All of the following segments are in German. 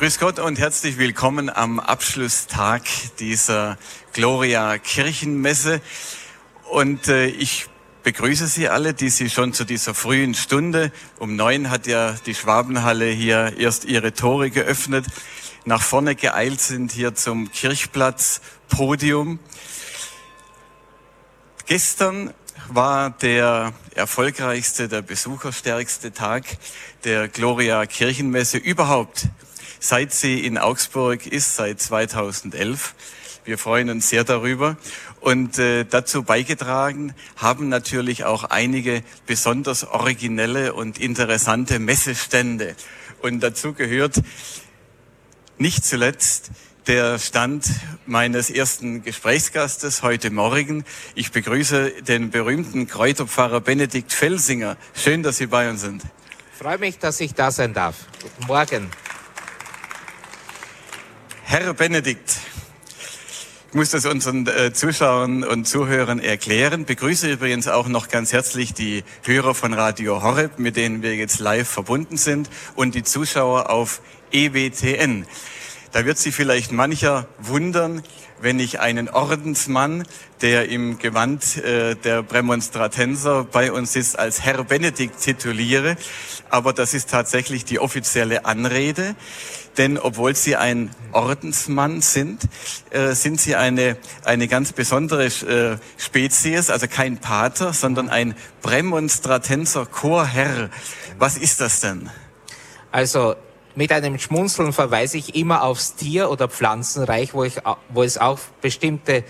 Grüß Gott und herzlich willkommen am Abschlusstag dieser Gloria Kirchenmesse. Und ich begrüße Sie alle, die Sie schon zu dieser frühen Stunde, um 9 hat ja die Schwabenhalle hier erst ihre Tore geöffnet, nach vorne geeilt sind hier zum Kirchplatz-Podium. Gestern war der erfolgreichste, der besucherstärkste Tag der Gloria Kirchenmesse überhaupt, seit sie in Augsburg ist, seit 2011. Wir freuen uns sehr darüber. Und dazu beigetragen haben natürlich auch einige besonders originelle und interessante Messestände. Und dazu gehört nicht zuletzt der Stand meines ersten Gesprächsgastes heute Morgen. Ich begrüße den berühmten Kräuterpfarrer Benedikt Felsinger. Schön, dass Sie bei uns sind. Ich freue mich, dass ich da sein darf. Guten Morgen. Herr Benedikt, ich muss das unseren Zuschauern und Zuhörern erklären. Begrüße übrigens auch noch ganz herzlich die Hörer von Radio Horeb, mit denen wir jetzt live verbunden sind, und die Zuschauer auf EWTN. Da wird sich vielleicht mancher wundern, wenn ich einen Ordensmann, der im Gewand der Prämonstratenser bei uns sitzt, als Herr Benedikt tituliere. Aber das ist tatsächlich die offizielle Anrede. Denn obwohl Sie ein Ordensmann sind, sind Sie eine ganz besondere Spezies, also kein Pater, sondern ein Prämonstratenser Chorherr. Was ist das denn? Also mit einem Schmunzeln verweise ich immer aufs Tier- oder Pflanzenreich, wo es auch bestimmte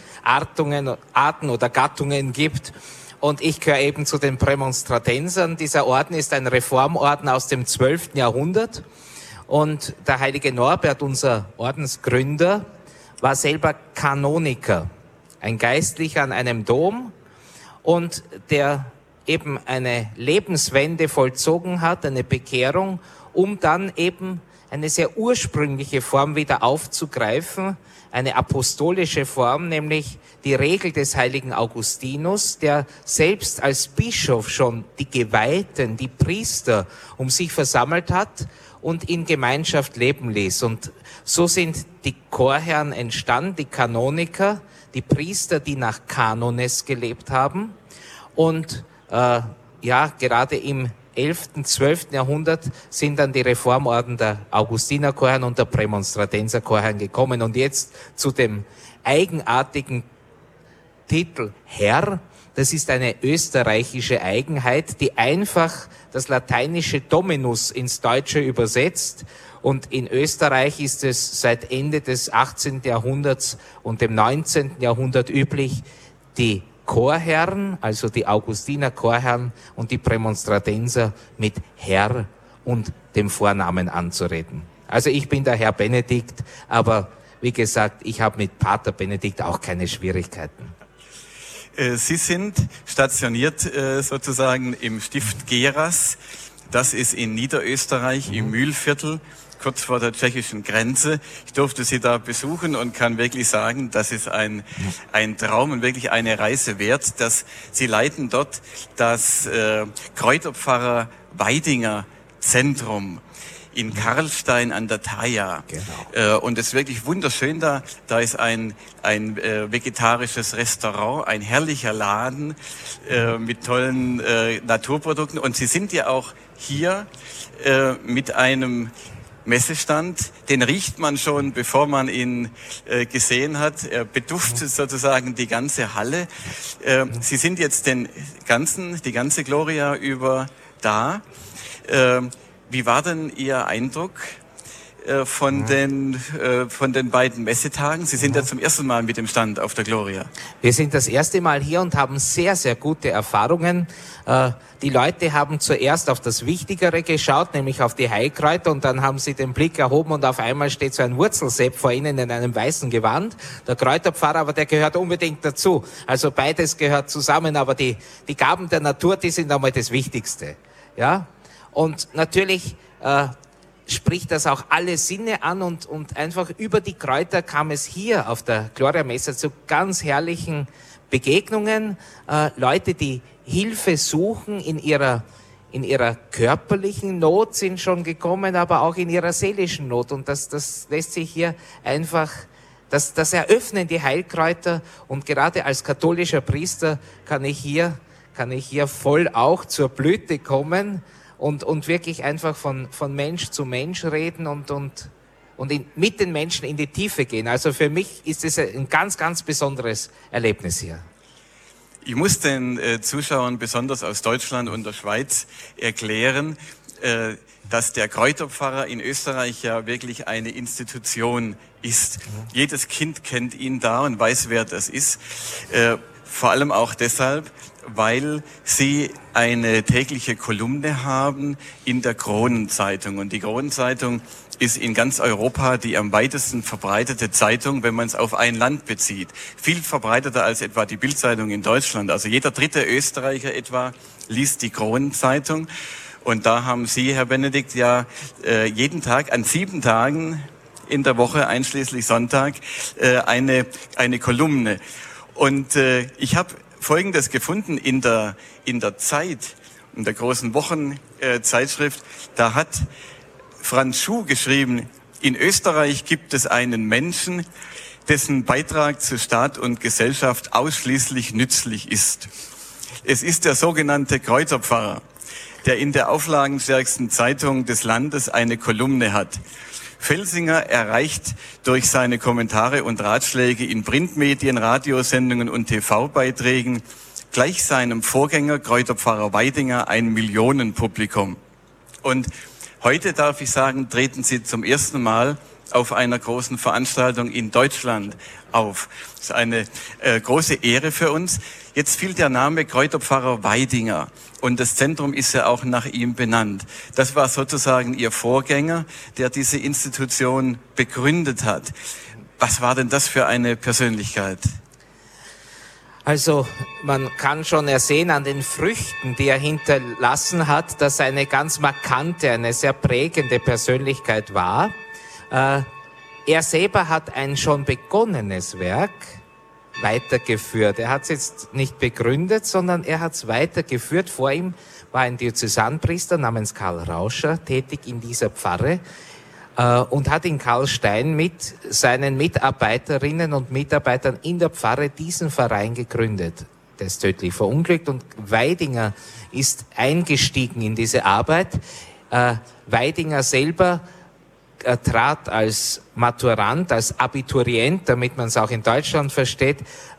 Arten oder Gattungen gibt. Und ich gehöre eben zu den Prämonstratensern. Dieser Orden ist ein Reformorden aus dem 12. Jahrhundert. Und der heilige Norbert, unser Ordensgründer, war selber Kanoniker, ein Geistlicher an einem Dom, und der eben eine Lebenswende vollzogen hat, eine Bekehrung, um dann eben eine sehr ursprüngliche Form wieder aufzugreifen, eine apostolische Form, nämlich die Regel des heiligen Augustinus, der selbst als Bischof schon die Geweihten, die Priester um sich versammelt hat und in Gemeinschaft leben ließ. Und so sind die Chorherren entstanden, die Kanoniker, die Priester, die nach Kanones gelebt haben. Und gerade im 11., 12. Jahrhundert sind dann die Reformorden der Augustinerchorherren und der Prämonstratenserchorherren gekommen. Und jetzt zu dem eigenartigen Titel Herr. Das ist eine österreichische Eigenheit, die einfach das lateinische Dominus ins Deutsche übersetzt. Und in Österreich ist es seit Ende des 18. Jahrhunderts und dem 19. Jahrhundert üblich, die Chorherren, also die Augustiner Chorherren und die Prämonstratenser mit Herr und dem Vornamen anzureden. Also ich bin der Herr Benedikt, aber wie gesagt, ich habe mit Pater Benedikt auch keine Schwierigkeiten. Sie sind stationiert sozusagen im Stift Geras. Das ist in Niederösterreich, im Mühlviertel, kurz vor der tschechischen Grenze. Ich durfte Sie da besuchen und kann wirklich sagen, das ist ein Traum und wirklich eine Reise wert. Dass Sie leiten dort das Kräuterpfarrer Weidinger Zentrum in Karlstein an der Thaya. Genau. Und es ist wirklich wunderschön da. Da ist ein vegetarisches Restaurant, ein herrlicher Laden mit tollen Naturprodukten. Und Sie sind ja auch hier mit einem Messestand, den riecht man schon, bevor man ihn gesehen hat. Er beduftet sozusagen die ganze Halle. Sie sind jetzt die ganze Gloria über da. Wie war denn Ihr Eindruck von den beiden Messetagen? Sie sind ja zum ersten Mal mit dem Stand auf der Gloria. Wir sind das erste Mal hier und haben sehr, sehr gute Erfahrungen. Die Leute haben zuerst auf das Wichtigere geschaut, nämlich auf die Heilkräuter, und dann haben sie den Blick erhoben und auf einmal steht so ein Wurzelsepp vor ihnen in einem weißen Gewand. Der Kräuterpfarrer, aber der gehört unbedingt dazu. Also beides gehört zusammen, aber die Gaben der Natur, die sind einmal das Wichtigste. Ja? Und natürlich spricht das auch alle Sinne an, und einfach über die Kräuter kam es hier auf der Gloria-Messe zu ganz herrlichen Begegnungen. Leute, die Hilfe suchen in ihrer in ihrer körperlichen Not sind schon gekommen, aber auch in ihrer seelischen Not. Und das lässt sich hier einfach, das eröffnen die Heilkräuter. Und gerade als katholischer Priester kann ich hier voll auch zur Blüte kommen und wirklich einfach von Mensch zu Mensch reden und mit den Menschen in die Tiefe gehen. Also für mich ist es ein ganz, ganz besonderes Erlebnis hier. Ich muss den Zuschauern besonders aus Deutschland und der Schweiz erklären, dass der Kräuterpfarrer in Österreich ja wirklich eine Institution ist. Jedes Kind kennt ihn da und weiß, wer das ist. Vor allem auch deshalb, weil Sie eine tägliche Kolumne haben in der Kronenzeitung. Und die Kronenzeitung ist in ganz Europa die am weitesten verbreitete Zeitung, wenn man es auf ein Land bezieht. Viel verbreiteter als etwa die Bild-Zeitung in Deutschland. Also jeder dritte Österreicher etwa liest die Kronenzeitung. Und da haben Sie, Herr Benedikt, ja jeden Tag, an 7 Tagen in der Woche, einschließlich Sonntag, eine Kolumne. Und ich habe Folgendes gefunden in der Zeit, in der großen Wochenzeitschrift. Da hat Franz Schuh geschrieben, in Österreich gibt es einen Menschen, dessen Beitrag zu Staat und Gesellschaft ausschließlich nützlich ist. Es ist der sogenannte Kräuterpfarrer, der in der auflagenstärksten Zeitung des Landes eine Kolumne hat. Felsinger erreicht durch seine Kommentare und Ratschläge in Printmedien, Radiosendungen und TV-Beiträgen gleich seinem Vorgänger Kräuterpfarrer Weidinger ein Millionenpublikum. Und heute, darf ich sagen, treten Sie zum ersten Mal auf einer großen Veranstaltung in Deutschland auf. Das ist eine große Ehre für uns. Jetzt fiel der Name Kräuterpfarrer Weidinger und das Zentrum ist ja auch nach ihm benannt. Das war sozusagen Ihr Vorgänger, der diese Institution begründet hat. Was war denn das für eine Persönlichkeit? Also man kann schon ersehen an den Früchten, die er hinterlassen hat, dass er eine ganz markante, eine sehr prägende Persönlichkeit war. Er selber hat ein schon begonnenes Werk weitergeführt. Er hat es jetzt nicht begründet, sondern er hat es weitergeführt. Vor ihm war ein Diözesanpriester namens Karl Rauscher tätig in dieser Pfarre und hat in Karlstein mit seinen Mitarbeiterinnen und Mitarbeitern in der Pfarre diesen Verein gegründet. Der ist tödlich verunglückt und Weidinger ist eingestiegen in diese Arbeit. Weidinger selber trat als Maturant, als Abiturient, damit man es auch in Deutschland versteht,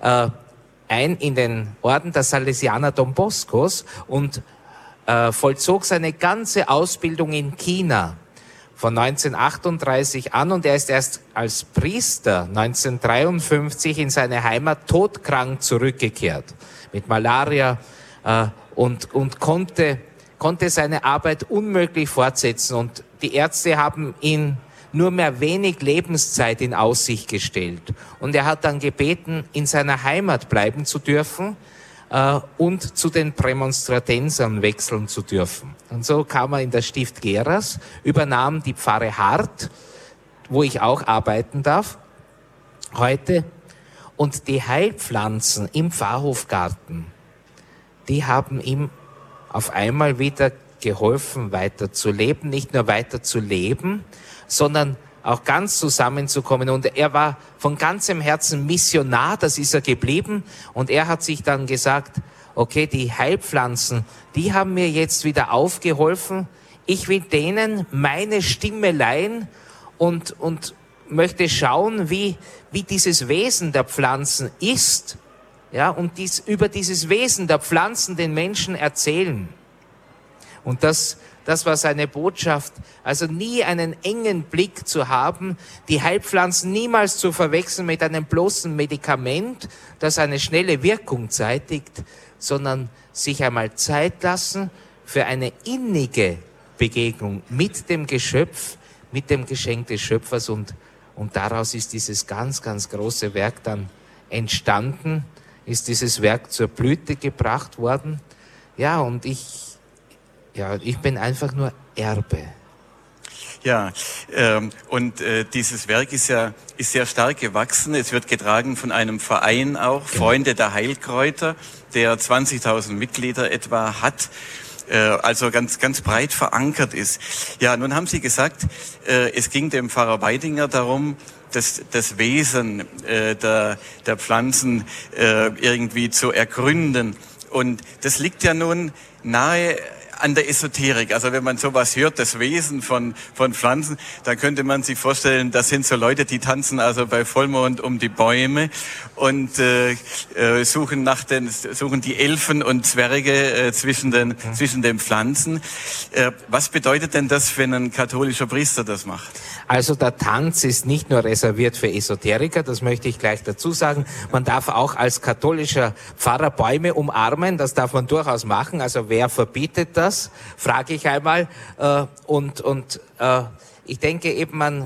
ein in den Orden der Salesianer Don Boscos und vollzog seine ganze Ausbildung in China von 1938 an und er ist erst als Priester 1953 in seine Heimat todkrank zurückgekehrt mit Malaria und konnte seine Arbeit unmöglich fortsetzen und die Ärzte haben ihn nur mehr wenig Lebenszeit in Aussicht gestellt. Und er hat dann gebeten, in seiner Heimat bleiben zu dürfen und zu den Prämonstratensern wechseln zu dürfen. Und so kam er in das Stift Geras, übernahm die Pfarre Hart, wo ich auch arbeiten darf, heute. Und die Heilpflanzen im Pfarrhofgarten, die haben ihm auf einmal wieder geholfen, weiter zu leben, nicht nur weiter zu leben, sondern auch ganz zusammenzukommen. Und er war von ganzem Herzen Missionar, das ist er geblieben. Und er hat sich dann gesagt, okay, die Heilpflanzen, die haben mir jetzt wieder aufgeholfen. Ich will denen meine Stimme leihen und möchte schauen, wie dieses Wesen der Pflanzen ist. Ja, und über dieses Wesen der Pflanzen den Menschen erzählen. Und das war seine Botschaft. Also nie einen engen Blick zu haben, die Heilpflanzen niemals zu verwechseln mit einem bloßen Medikament, das eine schnelle Wirkung zeitigt, sondern sich einmal Zeit lassen für eine innige Begegnung mit dem Geschöpf, mit dem Geschenk des Schöpfers und daraus ist dieses ganz, ganz große Werk dann entstanden, ist dieses Werk zur Blüte gebracht worden. Ja, und ich bin einfach nur Erbe. Ja, dieses Werk ist sehr stark gewachsen. Es wird getragen von einem Verein auch, Freunde der Heilkräuter, der 20.000 Mitglieder etwa hat. also ganz, ganz breit verankert ist. Ja, nun haben Sie gesagt, es ging dem Pfarrer Weidinger darum, das Wesen der Pflanzen irgendwie zu ergründen. Und das liegt ja nun nahe an der Esoterik. Also wenn man sowas hört, das Wesen von Pflanzen, dann könnte man sich vorstellen, das sind so Leute, die tanzen also bei Vollmond um die Bäume und suchen die Elfen und Zwerge zwischen den Pflanzen. Was bedeutet denn das, wenn ein katholischer Priester das macht? Also der Tanz ist nicht nur reserviert für Esoteriker, das möchte ich gleich dazu sagen. Man darf auch als katholischer Pfarrer Bäume umarmen, das darf man durchaus machen. Also wer verbietet das, frage ich einmal. Ich denke eben,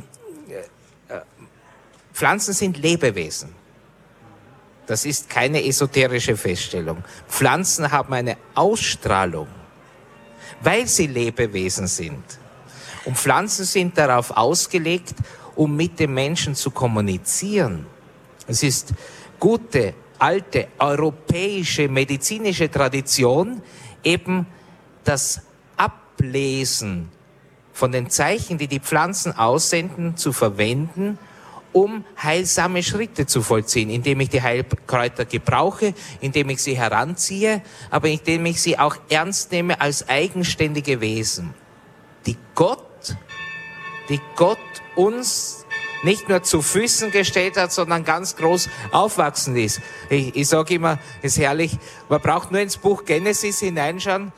Pflanzen sind Lebewesen. Das ist keine esoterische Feststellung. Pflanzen haben eine Ausstrahlung, weil sie Lebewesen sind. Und Pflanzen sind darauf ausgelegt, um mit dem Menschen zu kommunizieren. Es ist gute, alte, europäische, medizinische Tradition, eben das Ablesen von den Zeichen, die die Pflanzen aussenden, zu verwenden, um heilsame Schritte zu vollziehen, indem ich die Heilkräuter gebrauche, indem ich sie heranziehe, aber indem ich sie auch ernst nehme als eigenständige Wesen, die Gott uns nicht nur zu Füßen gestellt hat, sondern ganz groß aufwachsen ist. Ich sage immer, es ist herrlich, man braucht nur ins Buch Genesis hineinschauen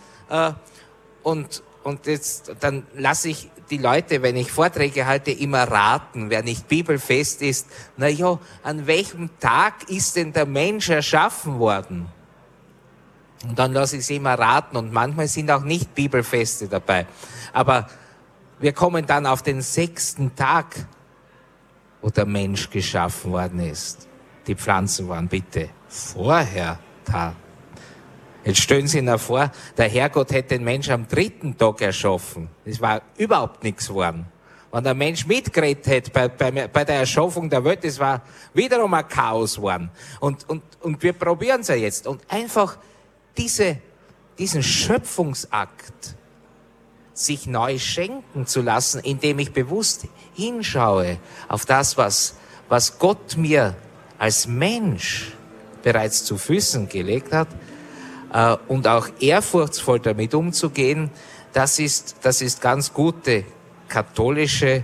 und jetzt, dann lasse ich die Leute, wenn ich Vorträge halte, immer raten, wer nicht bibelfest ist. Na ja, an welchem Tag ist denn der Mensch erschaffen worden? Und dann lasse ich sie immer raten und manchmal sind auch nicht Bibelfeste dabei. Aber wir kommen dann auf den 6. Tag, wo der Mensch geschaffen worden ist. Die Pflanzen waren bitte vorher da. Jetzt stellen Sie sich vor, der Herrgott hätte den Mensch am 3. Tag erschaffen. Das war überhaupt nichts geworden. Wenn der Mensch mitgeredet hätte bei der Erschaffung der Welt, das war wiederum ein Chaos geworden. Und wir probieren es ja jetzt. Und einfach diesen Schöpfungsakt sich neu schenken zu lassen, indem ich bewusst hinschaue auf das, was Gott mir als Mensch bereits zu Füßen gelegt hat, und auch ehrfurchtsvoll damit umzugehen, das ist ganz gute katholische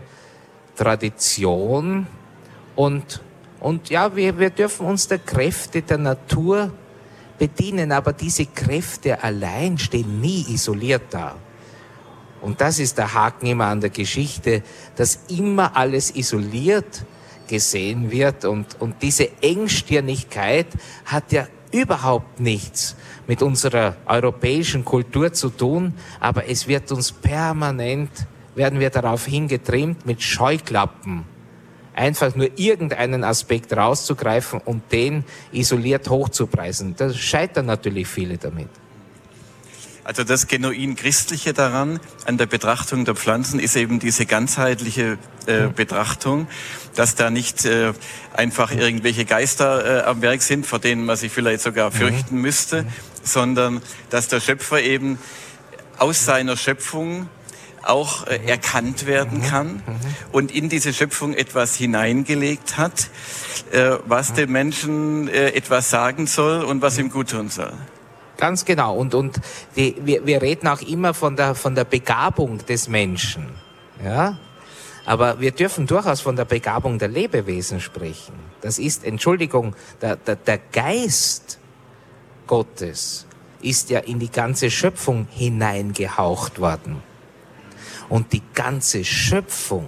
Tradition. Und ja, wir dürfen uns der Kräfte der Natur bedienen, aber diese Kräfte allein stehen nie isoliert da. Und das ist der Haken immer an der Geschichte, dass immer alles isoliert gesehen wird. Und diese Engstirnigkeit hat ja überhaupt nichts mit unserer europäischen Kultur zu tun, aber es wird uns permanent, werden wir darauf hingetrimmt, mit Scheuklappen einfach nur irgendeinen Aspekt rauszugreifen und den isoliert hochzupreisen. Da scheitern natürlich viele damit. Also das genuin Christliche daran, an der Betrachtung der Pflanzen, ist eben diese ganzheitliche Betrachtung, dass da nicht einfach irgendwelche Geister am Werk sind, vor denen man sich vielleicht sogar fürchten müsste, sondern dass der Schöpfer eben aus seiner Schöpfung auch erkannt werden kann und in diese Schöpfung etwas hineingelegt hat, was dem Menschen etwas sagen soll und was ihm gut tun soll. Ganz genau. Wir reden auch immer von der Begabung des Menschen. Ja? Aber wir dürfen durchaus von der Begabung der Lebewesen sprechen. Das ist, Entschuldigung, der Geist Gottes ist ja in die ganze Schöpfung hineingehaucht worden. Und die ganze Schöpfung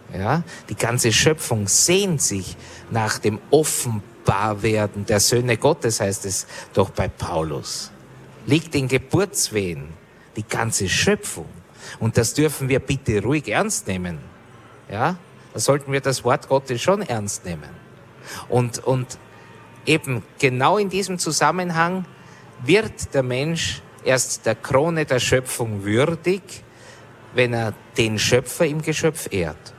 sehnt sich nach dem Offenbarwerden der Söhne Gottes, heißt es doch bei Paulus. Liegt in Geburtswehen, die ganze Schöpfung. Und das dürfen wir bitte ruhig ernst nehmen. Ja? Da sollten wir das Wort Gottes schon ernst nehmen. Und eben genau in diesem Zusammenhang wird der Mensch erst der Krone der Schöpfung würdig, wenn er den Schöpfer im Geschöpf ehrt.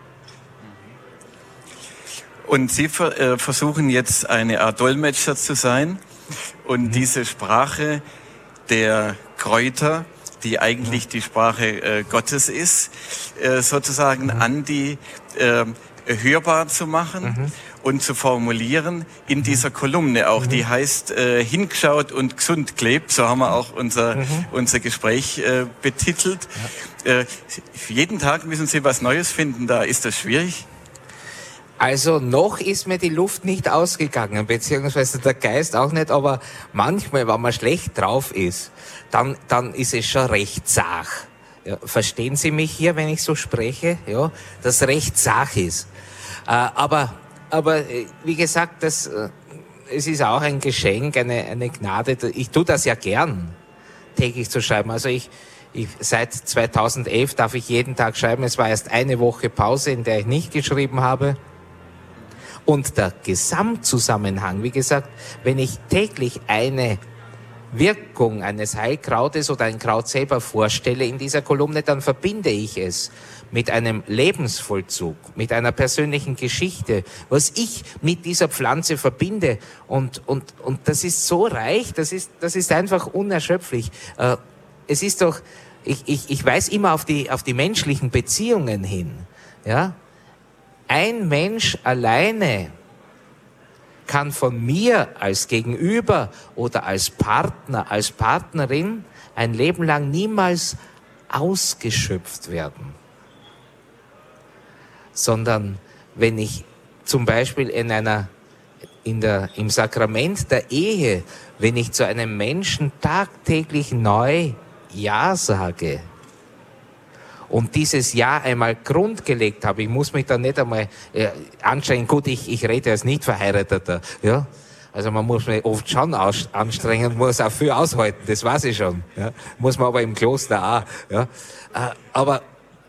Und Sie versuchen jetzt eine Art Dolmetscher zu sein und diese Sprache der Kräuter die eigentlich die Sprache Gottes ist, sozusagen an die hörbar zu machen und zu formulieren in dieser Kolumne auch. Die heißt Hingeschaut und gesund gelebt, so haben wir auch unser Gespräch betitelt. Jeden Tag müssen Sie was Neues finden, da ist das schwierig? Also noch ist mir die Luft nicht ausgegangen, beziehungsweise der Geist auch nicht, aber manchmal, wenn man schlecht drauf ist, dann ist es schon recht zach. Ja, verstehen Sie mich hier, wenn ich so spreche? Ja, das recht zach ist. Aber wie gesagt, es ist auch ein Geschenk, eine Gnade. Ich tue das ja gern, täglich zu schreiben. Also ich seit 2011 darf ich jeden Tag schreiben. Es war erst eine Woche Pause, in der ich nicht geschrieben habe. Und der Gesamtzusammenhang, wie gesagt, wenn ich täglich eine Wirkung eines Heilkrautes oder ein Kraut selber vorstelle in dieser Kolumne, dann verbinde ich es mit einem Lebensvollzug, mit einer persönlichen Geschichte, was ich mit dieser Pflanze verbinde. Und das ist so reich, das ist einfach unerschöpflich. Es ist doch, ich weise immer auf die menschlichen Beziehungen hin, ja. Ein Mensch alleine kann von mir als Gegenüber oder als Partner, als Partnerin ein Leben lang niemals ausgeschöpft werden. Sondern wenn ich zum Beispiel im Sakrament der Ehe, wenn ich zu einem Menschen tagtäglich neu Ja sage, und dieses Jahr einmal grundgelegt habe, ich muss mich da nicht einmal anstrengen, gut, ich rede als Nicht-Verheirateter, ja, also man muss mich oft schon anstrengen, muss auch viel aushalten, das weiß ich schon, ja, muss man aber im Kloster auch, ja, aber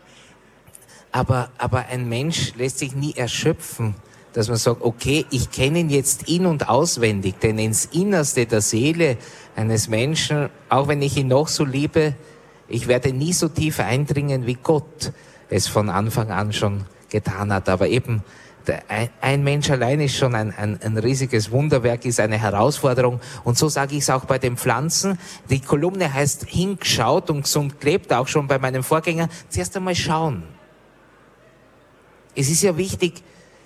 ein Mensch lässt sich nie erschöpfen, dass man sagt, okay, ich kenne ihn jetzt in- und auswendig, denn ins Innerste der Seele eines Menschen, auch wenn ich ihn noch so liebe, ich werde nie so tief eindringen, wie Gott es von Anfang an schon getan hat. Aber eben, ein Mensch allein ist schon ein riesiges Wunderwerk, ist eine Herausforderung. Und so sage ich es auch bei den Pflanzen. Die Kolumne heißt Hingeschaut und gesund gelebt, auch schon bei meinem Vorgänger. Zuerst einmal schauen. Es ist ja wichtig,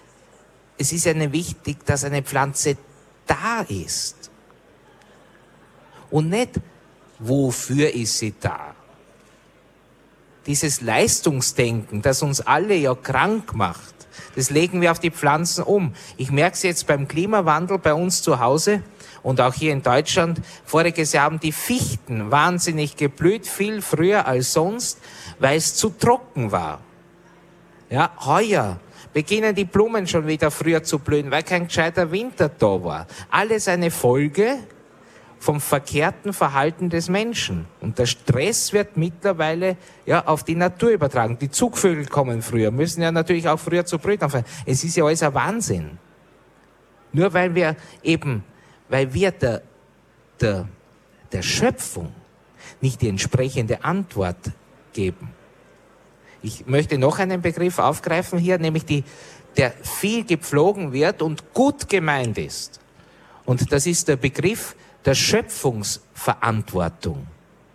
dass eine Pflanze da ist. Und nicht, wofür ist sie da? Dieses Leistungsdenken, das uns alle ja krank macht, das legen wir auf die Pflanzen um. Ich merke es jetzt beim Klimawandel bei uns zu Hause und auch hier in Deutschland. Voriges Jahr haben die Fichten wahnsinnig geblüht, viel früher als sonst, weil es zu trocken war. Ja, heuer beginnen die Blumen schon wieder früher zu blühen, weil kein gescheiter Winter da war. Alles eine Folge vom verkehrten Verhalten des Menschen. Und der Stress wird mittlerweile ja auf die Natur übertragen. Die Zugvögel kommen früher, müssen ja natürlich auch früher zu brüten anfangen. Es ist ja alles ein Wahnsinn. Nur weil wir der Schöpfung nicht die entsprechende Antwort geben. Ich möchte noch einen Begriff aufgreifen hier, nämlich der viel gepflogen wird und gut gemeint ist. Und das ist der Begriff der Schöpfungsverantwortung.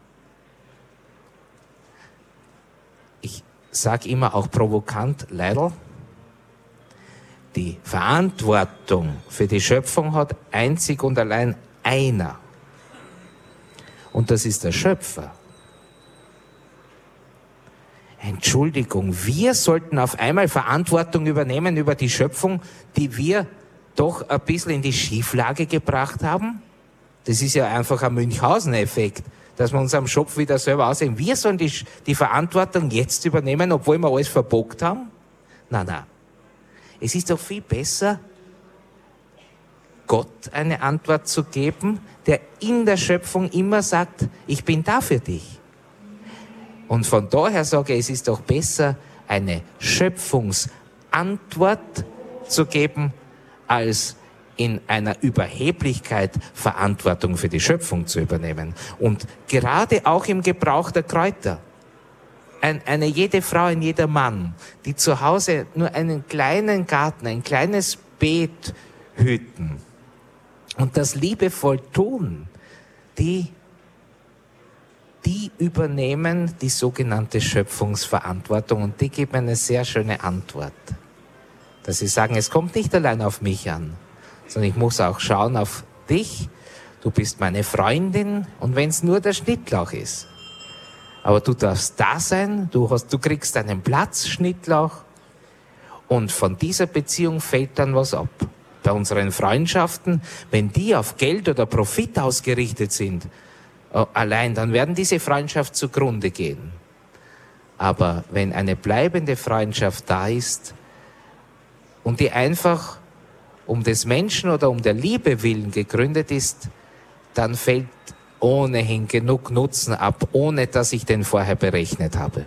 Ich sage immer auch provokant, leider, die Verantwortung für die Schöpfung hat einzig und allein einer. Und das ist der Schöpfer. Entschuldigung, wir sollten auf einmal Verantwortung übernehmen über die Schöpfung, die wir doch ein bisschen in die Schieflage gebracht haben? Das ist ja einfach ein Münchhausen-Effekt, dass wir uns am Schopf wieder selber aussehen. Wir sollen die Verantwortung jetzt übernehmen, obwohl wir alles verbockt haben? Nein. Es ist doch viel besser, Gott eine Antwort zu geben, der in der Schöpfung immer sagt, ich bin da für dich. Und von daher sage ich, es ist doch besser, eine Schöpfungsantwort zu geben, als in einer Überheblichkeit Verantwortung für die Schöpfung zu übernehmen. Und gerade auch im Gebrauch der Kräuter. Jede Frau, ein jeder Mann, die zu Hause nur einen kleinen Garten, ein kleines Beet hüten und das liebevoll tun, die die übernehmen die sogenannte Schöpfungsverantwortung und die geben eine sehr schöne Antwort. Dass sie sagen, es kommt nicht allein auf mich an, sondern ich muss auch schauen auf dich. Du bist meine Freundin und wenn es nur der Schnittlauch ist. Aber du darfst da sein, du kriegst einen Platz, Schnittlauch. Und von dieser Beziehung fällt dann was ab. Bei unseren Freundschaften, wenn die auf Geld oder Profit ausgerichtet sind, allein, dann werden diese Freundschaft zugrunde gehen. Aber wenn eine bleibende Freundschaft da ist und die einfach um des Menschen oder um der Liebe willen gegründet ist, dann fällt ohnehin genug Nutzen ab, ohne dass ich den vorher berechnet habe.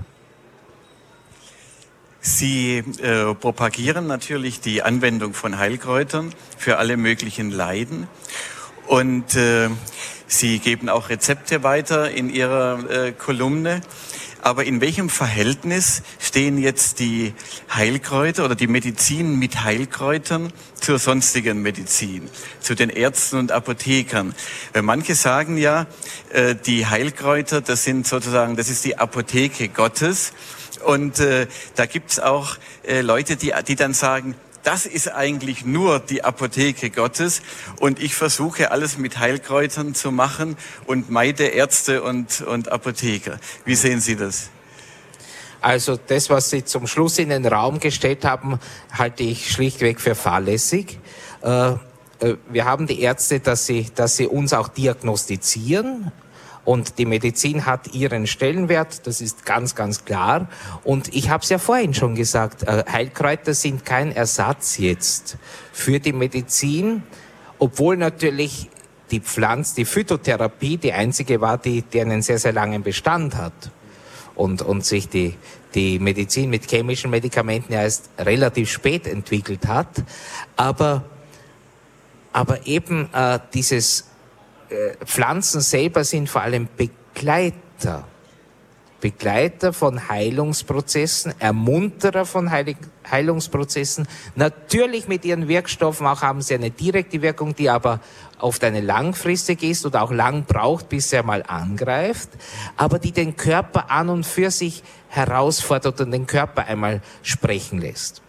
Sie propagieren natürlich die Anwendung von Heilkräutern für alle möglichen Leiden und Sie geben auch Rezepte weiter in Ihrer Kolumne. Aber in welchem Verhältnis stehen jetzt die Heilkräuter oder die Medizin mit Heilkräutern zur sonstigen Medizin, zu den Ärzten und Apothekern? Weil manche sagen ja, die Heilkräuter, das ist die Apotheke Gottes. Und da gibt's auch Leute, die dann sagen, das ist eigentlich nur die Apotheke Gottes und ich versuche alles mit Heilkräutern zu machen und meide Ärzte und Apotheker. Wie sehen Sie das? Also das, was Sie zum Schluss in den Raum gestellt haben, halte ich schlichtweg für fahrlässig. Wir haben die Ärzte, dass sie uns auch diagnostizieren. Und die Medizin hat ihren Stellenwert, das ist ganz, ganz klar. Und ich habe es ja vorhin schon gesagt, Heilkräuter sind kein Ersatz jetzt für die Medizin, obwohl natürlich die Phytotherapie die einzige war, die einen sehr, sehr langen Bestand hat. Und sich die Medizin mit chemischen Medikamenten ja erst relativ spät entwickelt hat. Aber eben dieses Pflanzen selber sind vor allem Begleiter von Heilungsprozessen, Ermunterer von Heilungsprozessen. Natürlich mit ihren Wirkstoffen auch haben sie eine direkte Wirkung, die aber oft eine langfristige ist oder auch lang braucht, bis er mal angreift, aber die den Körper an und für sich herausfordert und den Körper einmal sprechen lässt.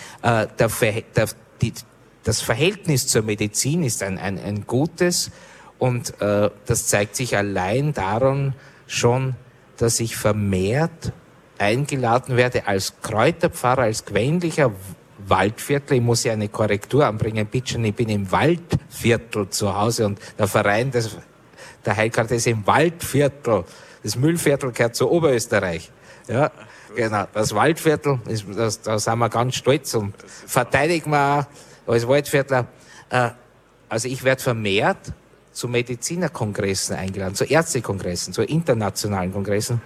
Das Verhältnis zur Medizin ist ein gutes. Und das zeigt sich allein daran schon, dass ich vermehrt eingeladen werde als Kräuterpfarrer, als gewöhnlicher Waldviertler. Ich muss ja eine Korrektur anbringen. Bitte schön, ich bin im Waldviertel zu Hause und der Verein der Heilkräuter ist im Waldviertel. Das Mühlviertel gehört zu Oberösterreich. Ja, genau. Das Waldviertel, da sind wir ganz stolz und verteidigen wir auch als Waldviertler. Also ich werde vermehrt zu Medizinerkongressen eingeladen, zu Ärztekongressen, zu internationalen Kongressen.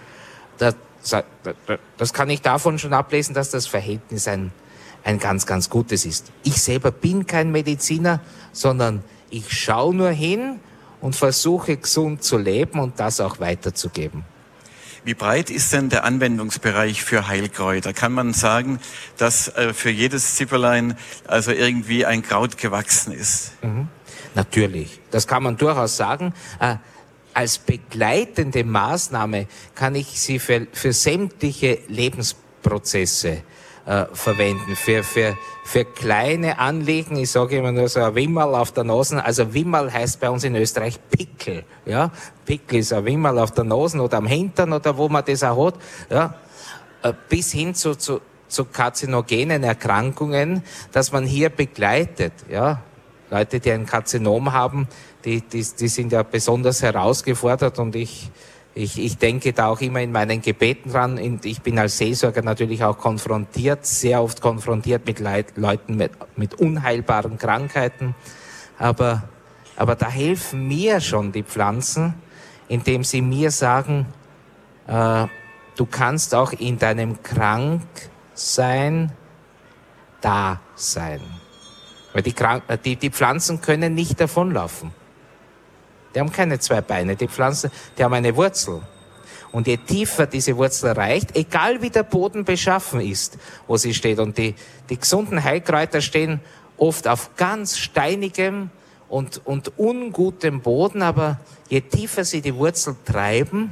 Das kann ich davon schon ablesen, dass das Verhältnis ein ganz, ganz gutes ist. Ich selber bin kein Mediziner, sondern ich schaue nur hin und versuche gesund zu leben und das auch weiterzugeben. Wie breit ist denn der Anwendungsbereich für Heilkräuter? Kann man sagen, dass für jedes Zipperlein also irgendwie ein Kraut gewachsen ist? Mhm. Natürlich, das kann man durchaus sagen. Als begleitende Maßnahme kann ich sie für sämtliche Lebensprozesse verwenden. Für kleine Anliegen, ich sage immer nur so ein Wimmerl auf der Nase. Also Wimmerl heißt bei uns in Österreich Pickel. Ja? Pickel ist ein Wimmerl auf der Nase oder am Hintern oder wo man das auch hat. Ja? Bis hin zu karzinogenen Erkrankungen, dass man hier begleitet. Ja? Leute, die ein Karzinom haben, die sind ja besonders herausgefordert und ich denke da auch immer in meinen Gebeten dran. Und ich bin als Seelsorger natürlich auch sehr oft konfrontiert mit Leuten mit unheilbaren Krankheiten. Aber da helfen mir schon die Pflanzen, indem sie mir sagen, du kannst auch in deinem Kranksein da sein. Weil die Pflanzen können nicht davonlaufen. Die haben keine zwei Beine. Die Pflanzen, die haben eine Wurzel. Und je tiefer diese Wurzel reicht, egal wie der Boden beschaffen ist, wo sie steht. Und die gesunden Heilkräuter stehen oft auf ganz steinigem und ungutem Boden. Aber je tiefer sie die Wurzel treiben,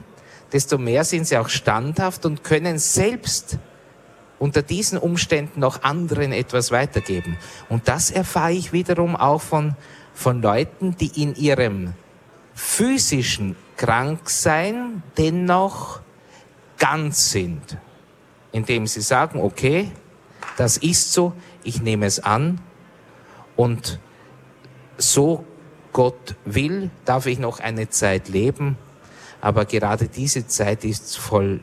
desto mehr sind sie auch standhaft und können selbst unter diesen Umständen noch anderen etwas weitergeben. Und das erfahre ich wiederum auch von Leuten, die in ihrem physischen Kranksein dennoch ganz sind, indem sie sagen, okay, das ist so, ich nehme es an und so Gott will, darf ich noch eine Zeit leben, aber gerade diese Zeit ist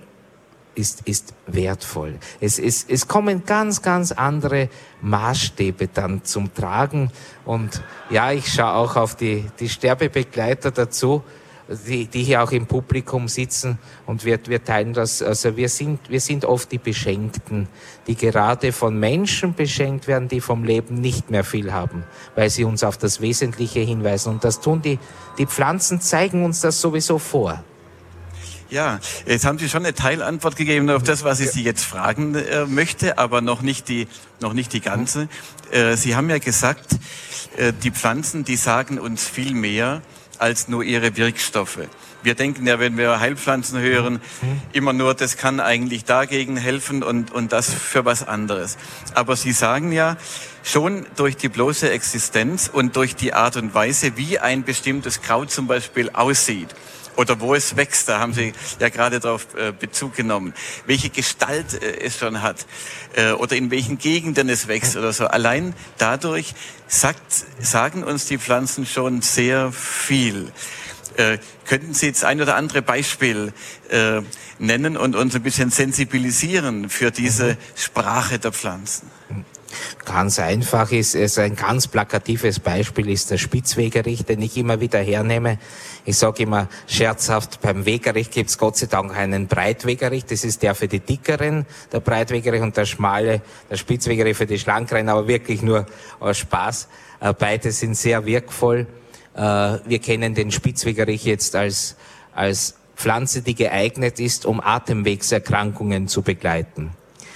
wertvoll. Es kommen ganz, ganz andere Maßstäbe dann zum Tragen. Und ja, ich schaue auch auf die Sterbebegleiter dazu, die hier auch im Publikum sitzen, und wir teilen das. Also wir sind oft die Beschenkten, die gerade von Menschen beschenkt werden, die vom Leben nicht mehr viel haben, weil sie uns auf das Wesentliche hinweisen. Und das tun die Pflanzen, zeigen uns das sowieso vor. Ja, jetzt haben Sie schon eine Teilantwort gegeben auf das, was ich Sie jetzt fragen möchte, aber noch nicht die ganze. Sie haben ja gesagt, die Pflanzen, die sagen uns viel mehr als nur ihre Wirkstoffe. Wir denken ja, wenn wir Heilpflanzen hören, immer nur, das kann eigentlich dagegen helfen und das für was anderes. Aber Sie sagen ja, schon durch die bloße Existenz und durch die Art und Weise, wie ein bestimmtes Kraut zum Beispiel aussieht, oder wo es wächst, da haben Sie ja gerade darauf Bezug genommen, welche Gestalt es schon hat oder in welchen Gegenden es wächst oder so. Allein dadurch sagen uns die Pflanzen schon sehr viel. Könnten Sie jetzt ein oder andere Beispiel nennen und uns ein bisschen sensibilisieren für diese Sprache der Pflanzen? Ganz einfach ist es, ein ganz plakatives Beispiel ist der Spitzwegerich, den ich immer wieder hernehme. Ich sage immer scherzhaft, beim Wegerich gibt's Gott sei Dank einen Breitwegerich, das ist der für die Dickeren, der Breitwegerich, und der schmale, der Spitzwegerich für die Schlankeren, aber wirklich nur aus Spaß. Beide sind sehr wirkvoll. Wir kennen den Spitzwegerich jetzt als Pflanze, die geeignet ist, um Atemwegserkrankungen zu begleiten.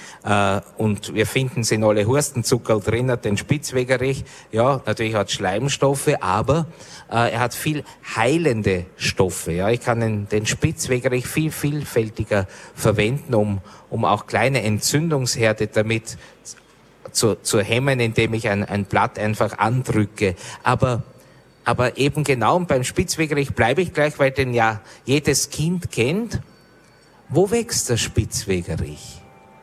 Und wir finden sie in alle Hurstenzuckerl drinnen, den Spitzwegerich. Ja, natürlich hat Schleimstoffe, aber er hat viel heilende Stoffe. Ja, ich kann den Spitzwegerich viel vielfältiger verwenden, um auch kleine Entzündungsherde damit zu hemmen, indem ich ein Blatt einfach andrücke. Aber eben genau, und beim Spitzwegerich bleibe ich gleich, weil den ja jedes Kind kennt. Wo wächst der Spitzwegerich?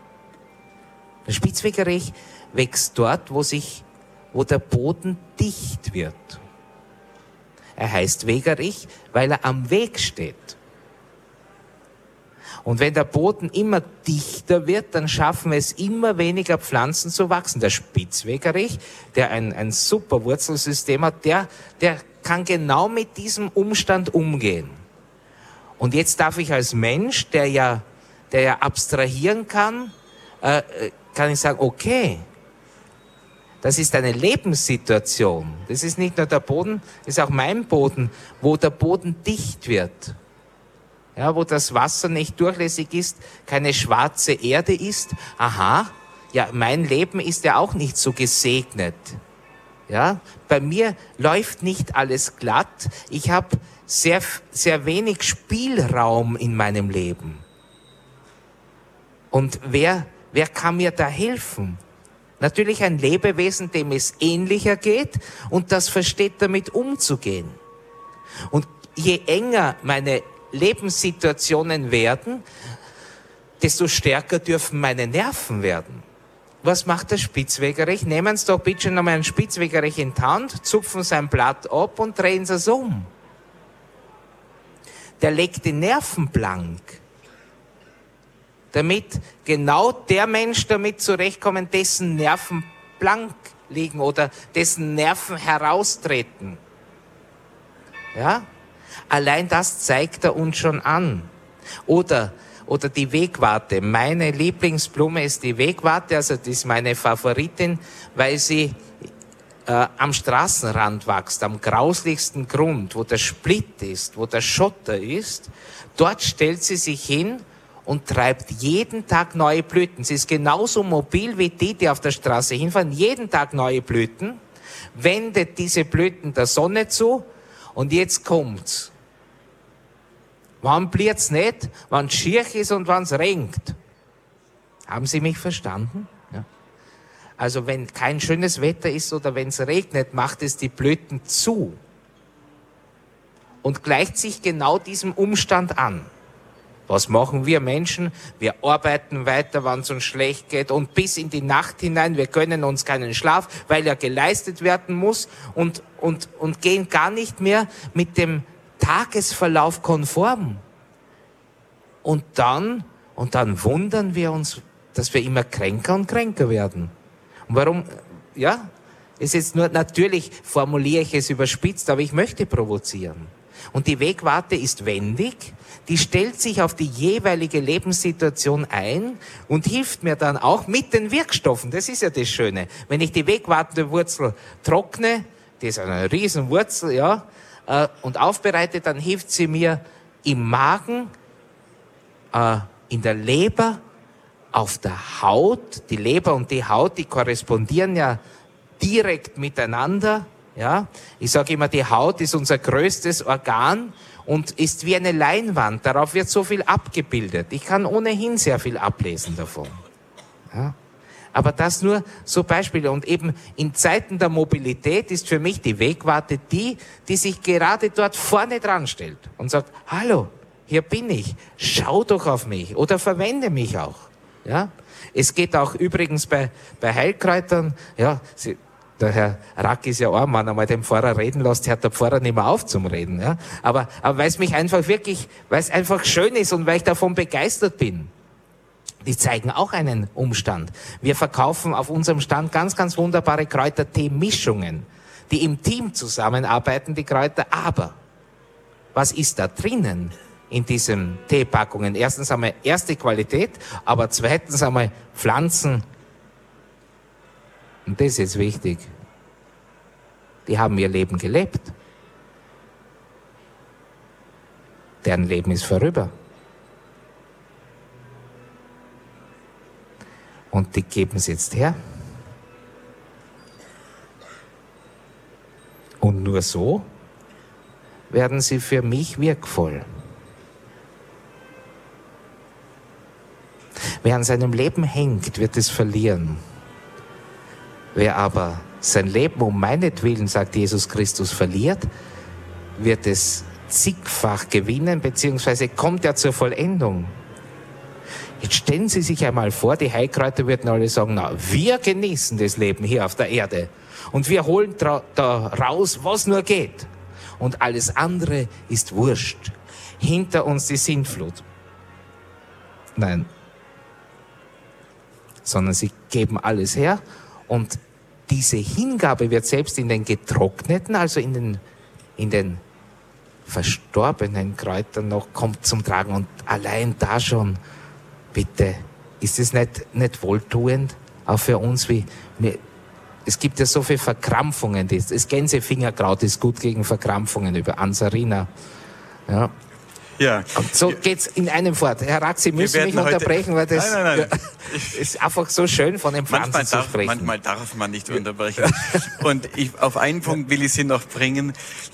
Der Spitzwegerich wächst dort, wo der Boden dicht wird. Er heißt Wegerich, weil er am Weg steht. Und wenn der Boden immer dichter wird, dann schaffen es immer weniger Pflanzen zu wachsen. Der Spitzwegerich, der ein super Wurzelsystem hat, der kann genau mit diesem Umstand umgehen. Und jetzt darf ich als Mensch, der ja abstrahieren kann ich sagen, okay, das ist eine Lebenssituation. Das ist nicht nur der Boden, das ist auch mein Boden, wo der Boden dicht wird. Ja, wo das Wasser nicht durchlässig ist, keine schwarze Erde ist. Aha, ja, mein Leben ist ja auch nicht so gesegnet. Ja, bei mir läuft nicht alles glatt. Ich habe sehr, sehr wenig Spielraum in meinem Leben. Und wer kann mir da helfen? Natürlich ein Lebewesen, dem es ähnlicher geht und das versteht, damit umzugehen. Und je enger meine Lebenssituationen werden, desto stärker dürfen meine Nerven werden. Was macht der Spitzwegerich? Nehmen Sie doch bitte nochmal einen Spitzwegerich in die Hand, zupfen sein Blatt ab und drehen Sie es um. Der legt die Nerven blank, damit genau der Mensch damit zurechtkommt, dessen Nerven blank liegen oder dessen Nerven heraustreten. Ja? Allein das zeigt er uns schon an. Oder die Wegwarte. Meine Lieblingsblume ist die Wegwarte, also das ist meine Favoritin, weil sie am Straßenrand wächst, am grauslichsten Grund, wo der Splitt ist, wo der Schotter ist. Dort stellt sie sich hin und treibt jeden Tag neue Blüten. Sie ist genauso mobil wie die auf der Straße hinfahren. Jeden Tag neue Blüten, wendet diese Blüten der Sonne zu und jetzt kommt's. Wann bliert's nicht? Wann's schier ist und wann's regnet. Haben Sie mich verstanden? Ja. Also wenn kein schönes Wetter ist oder wenn's regnet, macht es die Blüten zu. Und gleicht sich genau diesem Umstand an. Was machen wir Menschen? Wir arbeiten weiter, wenn es uns schlecht geht und bis in die Nacht hinein. Wir gönnen uns keinen Schlaf, weil er geleistet werden muss und gehen gar nicht mehr mit dem Tagesverlauf konform. Und dann wundern wir uns, dass wir immer kränker und kränker werden. Und warum? Ja, ist jetzt nur, natürlich formuliere ich es überspitzt, aber ich möchte provozieren. Und die Wegwarte ist wendig, die stellt sich auf die jeweilige Lebenssituation ein und hilft mir dann auch mit den Wirkstoffen. Das ist ja das Schöne. Wenn ich die wegwartende Wurzel trockne, die ist eine Riesenwurzel, ja, und aufbereite, dann hilft sie mir im Magen, in der Leber, auf der Haut. Die Leber und die Haut, die korrespondieren ja direkt miteinander. Ja, ich sage immer, die Haut ist unser größtes Organ und ist wie eine Leinwand. Darauf wird so viel abgebildet. Ich kann ohnehin sehr viel ablesen davon. Ja, aber das nur so Beispiele. Und eben in Zeiten der Mobilität ist für mich die Wegwarte die sich gerade dort vorne dran stellt und sagt, hallo, hier bin ich, schau doch auf mich oder verwende mich auch. Ja, es geht auch übrigens bei Heilkräutern, ja, der Herr Rack ist ja ein Mann, einmal den Pfarrer reden lässt, hört der Pfarrer nicht mehr auf zum Reden. Ja? Aber weil es mich einfach wirklich, weil es einfach schön ist und weil ich davon begeistert bin. Die zeigen auch einen Umstand. Wir verkaufen auf unserem Stand ganz, ganz wunderbare Kräutertee-Mischungen, die im Team zusammenarbeiten, die Kräuter. Aber was ist da drinnen in diesen Teepackungen? Erstens einmal erste Qualität, aber zweitens einmal Pflanzen. Und das ist jetzt wichtig. Die haben ihr Leben gelebt. Deren Leben ist vorüber. Und die geben es jetzt her. Und nur so werden sie für mich wirkvoll. Wer an seinem Leben hängt, wird es verlieren. Wer aber sein Leben um meinetwillen, sagt Jesus Christus, verliert, wird es zigfach gewinnen, beziehungsweise kommt er zur Vollendung. Jetzt stellen Sie sich einmal vor, die Heilkräuter würden alle sagen, na, wir genießen das Leben hier auf der Erde und wir holen da raus, was nur geht. Und alles andere ist wurscht. Hinter uns die Sintflut. Nein. Sondern sie geben alles her. Und diese Hingabe wird selbst in den getrockneten, also in den verstorbenen Kräutern noch, kommt zum Tragen. Und allein da schon, bitte, ist es nicht wohltuend, auch für uns, es gibt ja so viele Verkrampfungen. Das Gänsefingerkraut ist gut gegen Verkrampfungen über Ansarina. Ja. Ja. Und so geht's in einem fort. Herr Rack, Sie müssen mich unterbrechen, weil das nein. ist einfach so schön, von den Pflanzen zu sprechen. Manchmal darf man nicht unterbrechen. Und auf einen Punkt will ich Sie noch bringen.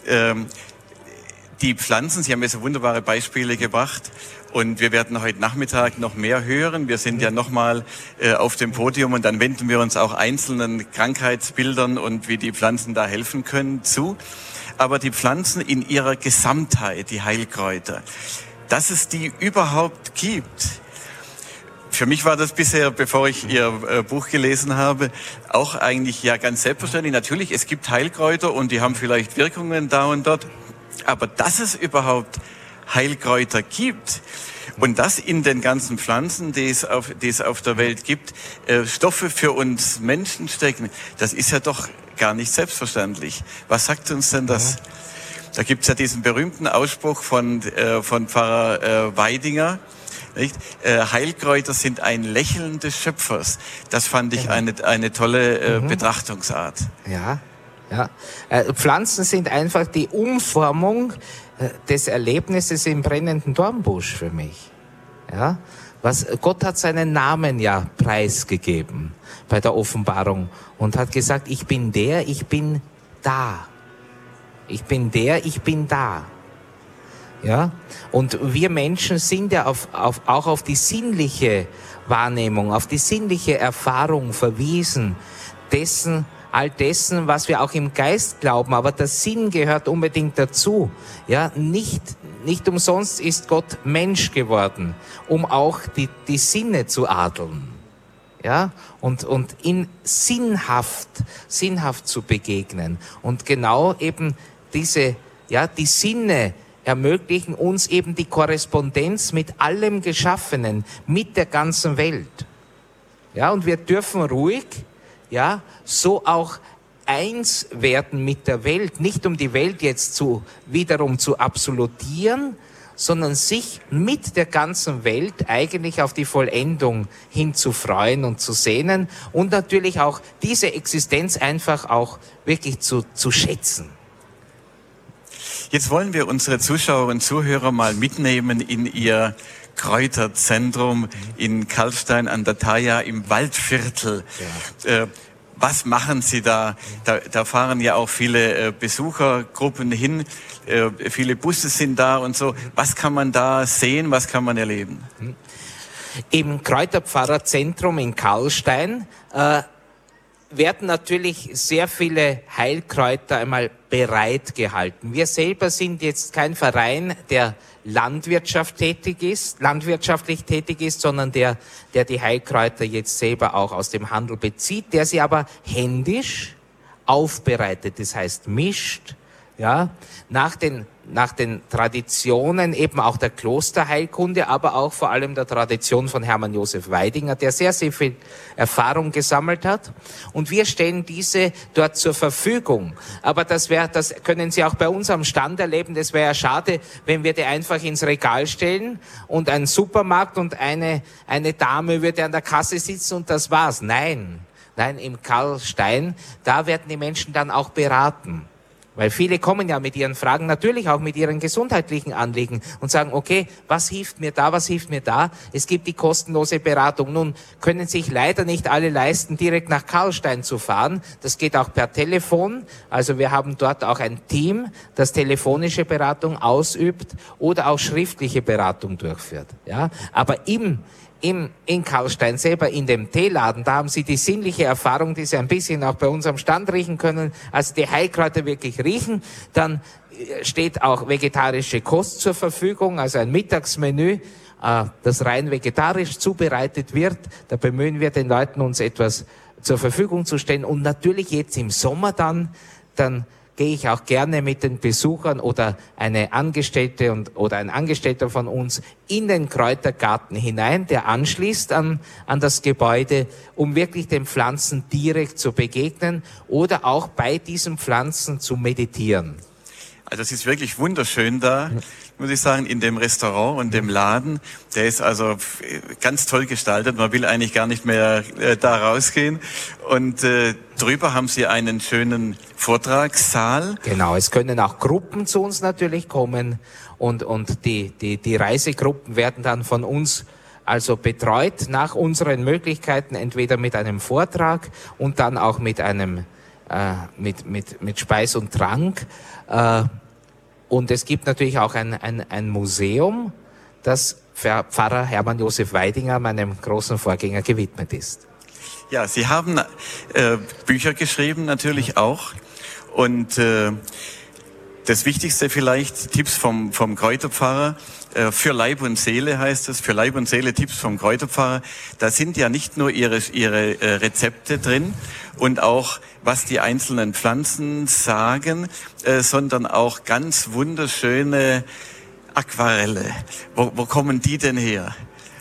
Die Pflanzen, Sie haben ja so wunderbare Beispiele gebracht. Und wir werden heute Nachmittag noch mehr hören. Wir sind ja nochmal auf dem Podium und dann wenden wir uns auch einzelnen Krankheitsbildern und wie die Pflanzen da helfen können zu. Aber die Pflanzen in ihrer Gesamtheit, die Heilkräuter, dass es die überhaupt gibt. Für mich war das bisher, bevor ich Ihr Buch gelesen habe, auch eigentlich ja ganz selbstverständlich. Natürlich, es gibt Heilkräuter und die haben vielleicht Wirkungen da und dort. Aber dass es überhaupt Heilkräuter gibt und dass in den ganzen Pflanzen, die es auf der Welt gibt, Stoffe für uns Menschen stecken, das ist ja doch gar nicht selbstverständlich. Was sagt uns denn das? Da gibt's ja diesen berühmten Ausspruch von Pfarrer Weidinger, nicht? Heilkräuter sind ein Lächeln des Schöpfers. Das fand ich eine tolle Betrachtungsart. Ja. Pflanzen sind einfach die Umformung des Erlebnisses im brennenden Dornbusch für mich. Ja? Gott hat seinen Namen ja preisgegeben bei der Offenbarung und hat gesagt, ich bin der, ich bin da. Ich bin der, ich bin da. Ja? Und wir Menschen sind ja auch auf die sinnliche Wahrnehmung, auf die sinnliche Erfahrung verwiesen, all dessen, was wir auch im Geist glauben, aber der Sinn gehört unbedingt dazu. Ja, nicht umsonst ist Gott Mensch geworden, um auch die Sinne zu adeln. Ja, und in sinnhaft zu begegnen. Und genau eben die Sinne ermöglichen uns eben die Korrespondenz mit allem Geschaffenen, mit der ganzen Welt. Ja, und wir dürfen ruhig, ja, so auch eins werden mit der Welt, nicht um die Welt jetzt wiederum zu absolutieren, sondern sich mit der ganzen Welt eigentlich auf die Vollendung hin zu freuen und zu sehnen und natürlich auch diese Existenz einfach auch wirklich zu schätzen. Jetzt wollen wir unsere Zuschauer und Zuhörer mal mitnehmen in Ihr Kräuterzentrum in Karlstein an der Thaya im Waldviertel. Ja. Was machen Sie da? Da fahren ja auch viele Besuchergruppen hin, viele Busse sind da und so. Was kann man da sehen, was kann man erleben? Im Kräuterpfarrerzentrum in Karlstein werden natürlich sehr viele Heilkräuter einmal bereitgehalten. Wir selber sind jetzt kein Verein, der landwirtschaftlich tätig ist, sondern der die Heilkräuter jetzt selber auch aus dem Handel bezieht, der sie aber händisch aufbereitet, das heißt mischt, ja, nach den Traditionen eben auch der Klosterheilkunde, aber auch vor allem der Tradition von Hermann Josef Weidinger, der sehr, sehr viel Erfahrung gesammelt hat. Und wir stellen diese dort zur Verfügung. Aber das können Sie auch bei uns am Stand erleben. Das wäre ja schade, wenn wir die einfach ins Regal stellen und ein Supermarkt und eine Dame würde an der Kasse sitzen und das war's. Nein, im Karlstein, da werden die Menschen dann auch beraten. Weil viele kommen ja mit ihren Fragen, natürlich auch mit ihren gesundheitlichen Anliegen und sagen, okay, was hilft mir da? Es gibt die kostenlose Beratung. Nun können sich leider nicht alle leisten, direkt nach Karlstein zu fahren. Das geht auch per Telefon. Also wir haben dort auch ein Team, das telefonische Beratung ausübt oder auch schriftliche Beratung durchführt. Ja, aber in Karlstein selber, in dem Teeladen, da haben Sie die sinnliche Erfahrung, die Sie ein bisschen auch bei uns am Stand riechen können, also die Heilkräuter wirklich riechen. Dann steht auch vegetarische Kost zur Verfügung, also ein Mittagsmenü, das rein vegetarisch zubereitet wird. Da bemühen wir den Leuten, uns etwas zur Verfügung zu stellen. Und natürlich jetzt im Sommer dann gehe ich auch gerne mit den Besuchern oder eine Angestellte oder ein Angestellter von uns in den Kräutergarten hinein, der anschließt an das Gebäude, um wirklich den Pflanzen direkt zu begegnen oder auch bei diesen Pflanzen zu meditieren. Also es ist wirklich wunderschön da, muss ich sagen, in dem Restaurant und dem Laden. Der ist also ganz toll gestaltet. Man will eigentlich gar nicht mehr da rausgehen. Und drüber haben Sie einen schönen Vortragssaal. Genau, es können auch Gruppen zu uns natürlich kommen. Und die Reisegruppen werden dann von uns also betreut nach unseren Möglichkeiten, entweder mit einem Vortrag und dann auch mit einem mit Speis und Trank. Und es gibt natürlich auch ein Museum, das für Pfarrer Hermann Josef Weidinger, meinem großen Vorgänger, gewidmet ist. Ja, Sie haben Bücher geschrieben natürlich auch. Und das Wichtigste vielleicht, Tipps vom Kräuterpfarrer. Für Leib und Seele heißt es, für Leib und Seele Tipps vom Kräuterpfarrer. Da sind ja nicht nur ihre Rezepte drin und auch, was die einzelnen Pflanzen sagen, sondern auch ganz wunderschöne Aquarelle. Wo kommen die denn her?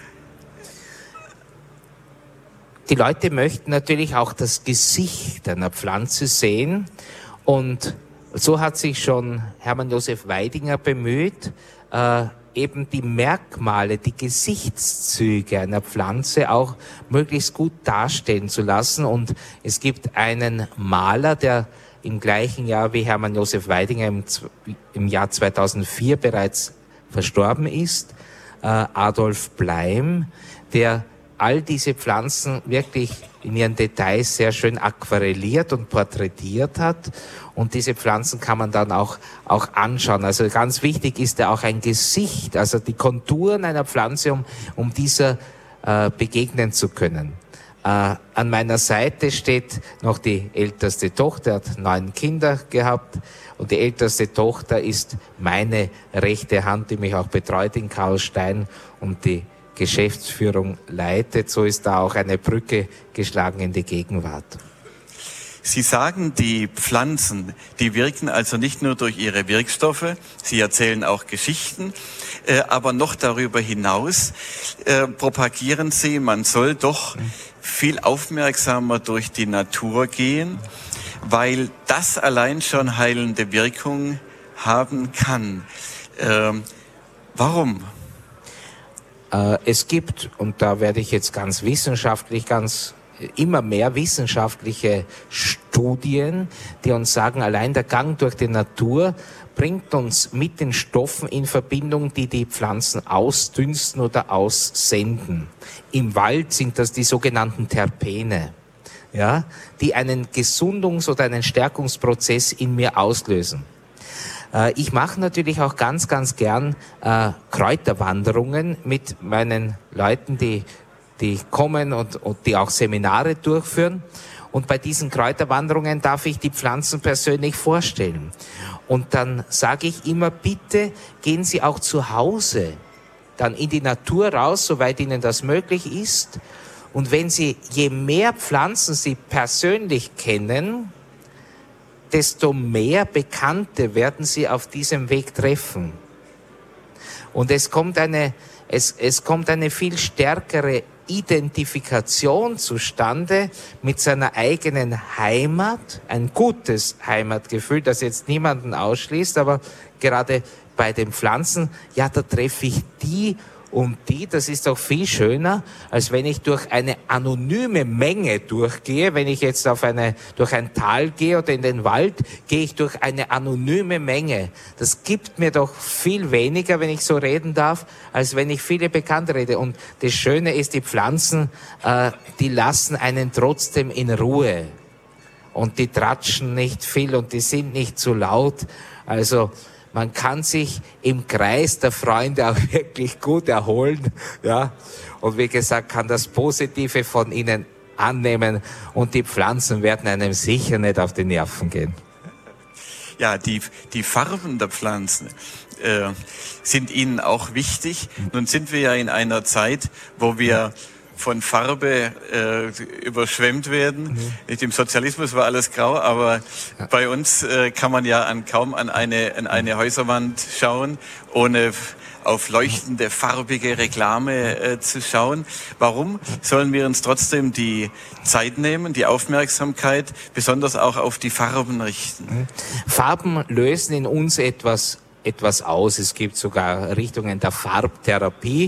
Die Leute möchten natürlich auch das Gesicht einer Pflanze sehen und so hat sich schon Hermann Josef Weidinger bemüht, eben die Merkmale, die Gesichtszüge einer Pflanze auch möglichst gut darstellen zu lassen. Und es gibt einen Maler, der im gleichen Jahr wie Hermann Josef Weidinger im Jahr 2004 bereits verstorben ist, Adolf Bleim, der all diese Pflanzen wirklich in ihren Details sehr schön aquarelliert und porträtiert hat. Und diese Pflanzen kann man dann auch anschauen. Also ganz wichtig ist ja auch ein Gesicht, also die Konturen einer Pflanze, um dieser begegnen zu können. An meiner Seite steht noch die älteste Tochter, hat 9 Kinder gehabt. Und die älteste Tochter ist meine rechte Hand, die mich auch betreut in Karlstein und die Geschäftsführung leitet. So ist da auch eine Brücke geschlagen in die Gegenwart. Sie sagen, die Pflanzen, die wirken also nicht nur durch ihre Wirkstoffe, sie erzählen auch Geschichten, aber noch darüber hinaus propagieren Sie, man soll doch viel aufmerksamer durch die Natur gehen, weil das allein schon heilende Wirkung haben kann. Warum? Es gibt, und da werde ich jetzt ganz wissenschaftlich, immer mehr wissenschaftliche Studien, die uns sagen, allein der Gang durch die Natur bringt uns mit den Stoffen in Verbindung, die die Pflanzen ausdünsten oder aussenden. Im Wald sind das die sogenannten Terpene, ja, die einen Gesundungs- oder einen Stärkungsprozess in mir auslösen. Ich mache natürlich auch ganz, ganz gern Kräuterwanderungen mit meinen Leuten, die kommen und die auch Seminare durchführen. Und bei diesen Kräuterwanderungen darf ich die Pflanzen persönlich vorstellen. Und dann sage ich immer, bitte gehen Sie auch zu Hause dann in die Natur raus, soweit Ihnen das möglich ist. Und wenn Sie, je mehr Pflanzen Sie persönlich kennen, desto mehr Bekannte werden Sie auf diesem Weg treffen. Und es kommt eine viel stärkere Identifikation zustande mit seiner eigenen Heimat, ein gutes Heimatgefühl, das jetzt niemanden ausschließt, aber gerade bei den Pflanzen, ja, da treffe ich die und die, das ist auch viel schöner, als wenn ich durch eine anonyme Menge durchgehe. Wenn ich jetzt durch ein Tal gehe oder in den Wald, gehe ich durch eine anonyme Menge. Das gibt mir doch viel weniger, wenn ich so reden darf, als wenn ich viele Bekannte rede. Und das Schöne ist, die Pflanzen, die lassen einen trotzdem in Ruhe. Und die tratschen nicht viel und die sind nicht zu laut. Also, man kann sich im Kreis der Freunde auch wirklich gut erholen, ja. Und wie gesagt, kann das Positive von ihnen annehmen und die Pflanzen werden einem sicher nicht auf die Nerven gehen. Ja, die Farben der Pflanzen sind Ihnen auch wichtig. Nun sind wir ja in einer Zeit, wo wir von Farbe überschwemmt werden. Nicht im Sozialismus war alles grau, aber bei uns kann man ja kaum an eine Häuserwand schauen, ohne auf leuchtende, farbige Reklame zu schauen. Warum sollen wir uns trotzdem die Zeit nehmen, die Aufmerksamkeit, besonders auch auf die Farben richten? Farben lösen in uns etwas aus. Es gibt sogar Richtungen der Farbtherapie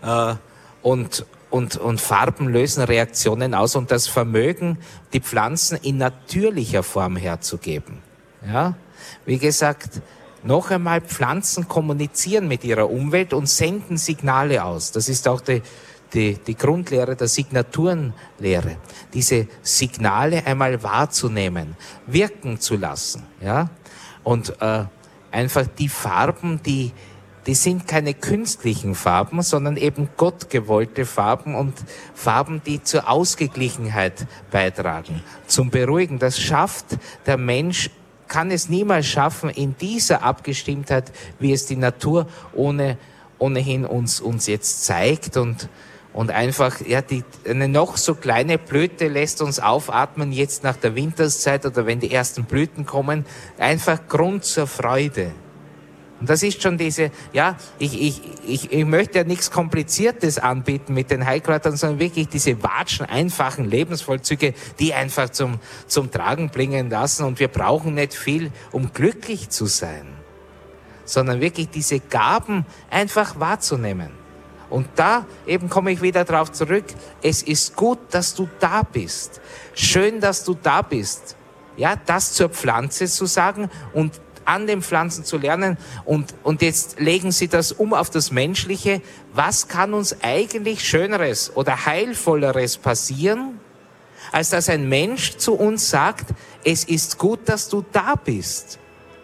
und Farben lösen Reaktionen aus und das Vermögen, die Pflanzen in natürlicher Form herzugeben. Ja, wie gesagt, noch einmal, Pflanzen kommunizieren mit ihrer Umwelt und senden Signale aus. Das ist auch die Grundlehre der Signaturenlehre. Diese Signale einmal wahrzunehmen, wirken zu lassen. Ja, und einfach die Farben, die sind keine künstlichen Farben, sondern eben gottgewollte Farben und Farben, die zur Ausgeglichenheit beitragen, zum Beruhigen. Das schafft der Mensch, kann es niemals schaffen in dieser Abgestimmtheit, wie es die Natur ohnehin uns jetzt zeigt und einfach, ja, eine noch so kleine Blüte lässt uns aufatmen jetzt nach der Winterszeit oder wenn die ersten Blüten kommen, einfach Grund zur Freude. Und das ist schon ich möchte ja nichts Kompliziertes anbieten mit den Heilkräutern, sondern wirklich diese watschen, einfachen Lebensvollzüge, die einfach zum Tragen bringen lassen. Und wir brauchen nicht viel, um glücklich zu sein, sondern wirklich diese Gaben einfach wahrzunehmen. Und da eben komme ich wieder drauf zurück. Es ist gut, dass du da bist. Schön, dass du da bist. Ja, das zur Pflanze zu sagen und an den Pflanzen zu lernen. Und jetzt legen Sie das um auf das Menschliche. Was kann uns eigentlich Schöneres oder Heilvolleres passieren, als dass ein Mensch zu uns sagt, es ist gut, dass du da bist.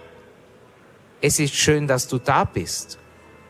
Es ist schön, dass du da bist.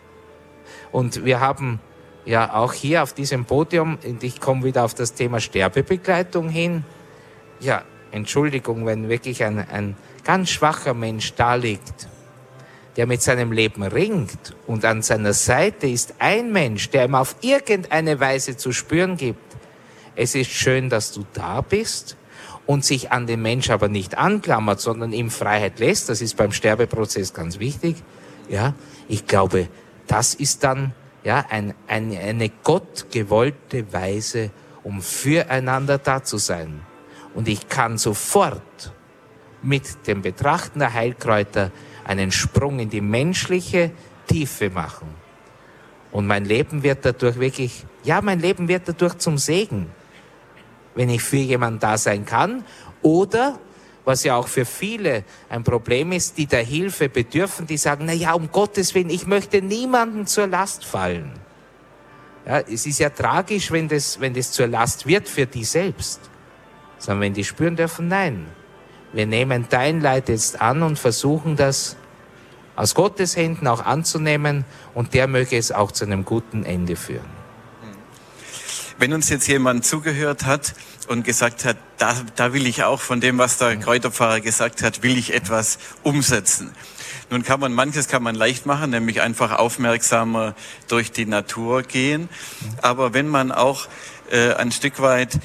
Und wir haben ja auch hier auf diesem Podium, und ich komme wieder auf das Thema Sterbebegleitung hin, ja, Entschuldigung, wenn wirklich ein ganz schwacher Mensch da liegt, der mit seinem Leben ringt und an seiner Seite ist ein Mensch, der ihm auf irgendeine Weise zu spüren gibt, es ist schön, dass du da bist, und sich an den Mensch aber nicht anklammert, sondern ihm Freiheit lässt, das ist beim Sterbeprozess ganz wichtig, ja, ich glaube, das ist dann ja eine gottgewollte Weise, um füreinander da zu sein. Und ich kann sofort mit dem Betrachten der Heilkräuter einen Sprung in die menschliche Tiefe machen. Und mein Leben wird dadurch zum Segen, wenn ich für jemanden da sein kann. Oder, was ja auch für viele ein Problem ist, die der Hilfe bedürfen, die sagen, na ja, um Gottes Willen, ich möchte niemandem zur Last fallen. Ja, es ist ja tragisch, wenn das zur Last wird für die selbst. Sondern wenn die spüren dürfen, nein, wir nehmen dein Leid jetzt an und versuchen das aus Gottes Händen auch anzunehmen, und der möge es auch zu einem guten Ende führen. Wenn uns jetzt jemand zugehört hat und gesagt hat, da will ich auch von dem, was der Kräuterpfarrer gesagt hat, will ich etwas umsetzen. Nun manches kann man leicht machen, nämlich einfach aufmerksamer durch die Natur gehen. Aber wenn man auch ein Stück weit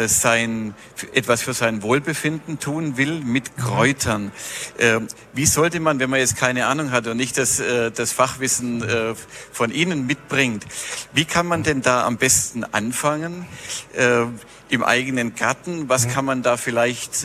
etwas für sein Wohlbefinden tun will mit Kräutern. Wie sollte man, wenn man jetzt keine Ahnung hat und nicht das Fachwissen von Ihnen mitbringt, wie kann man denn da am besten anfangen? Im eigenen Garten, was kann man da vielleicht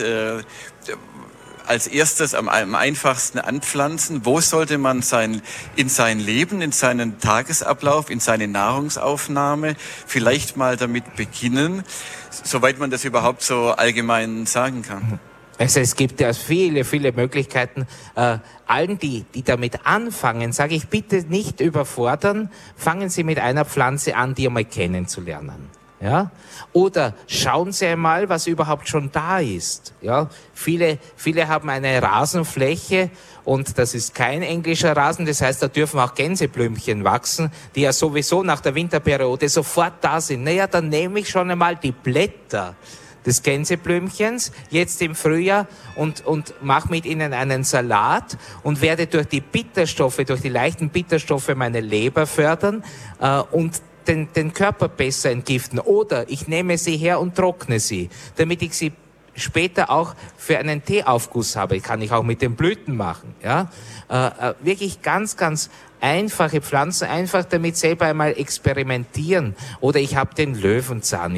als erstes am einfachsten anpflanzen? Wo sollte man in sein Leben, in seinen Tagesablauf, in seine Nahrungsaufnahme vielleicht mal damit beginnen, soweit man das überhaupt so allgemein sagen kann? Also es gibt ja viele, viele Möglichkeiten. Allen, die damit anfangen, sage ich, bitte nicht überfordern. Fangen Sie mit einer Pflanze an, die einmal kennenzulernen. Ja? Oder schauen Sie einmal, was überhaupt schon da ist. Ja? Viele haben eine Rasenfläche, und das ist kein englischer Rasen, das heißt, da dürfen auch Gänseblümchen wachsen, die ja sowieso nach der Winterperiode sofort da sind. Naja, dann nehme ich schon einmal die Blätter des Gänseblümchens jetzt im Frühjahr und mache mit ihnen einen Salat und werde durch die leichten Bitterstoffe meine Leber fördern und den Körper besser entgiften. Oder ich nehme sie her und trockne sie, damit ich sie später auch für einen Teeaufguss habe. Kann ich auch mit den Blüten machen. Ja? Wirklich ganz, ganz einfache Pflanzen, einfach damit selber einmal experimentieren. Oder ich habe den Löwenzahn.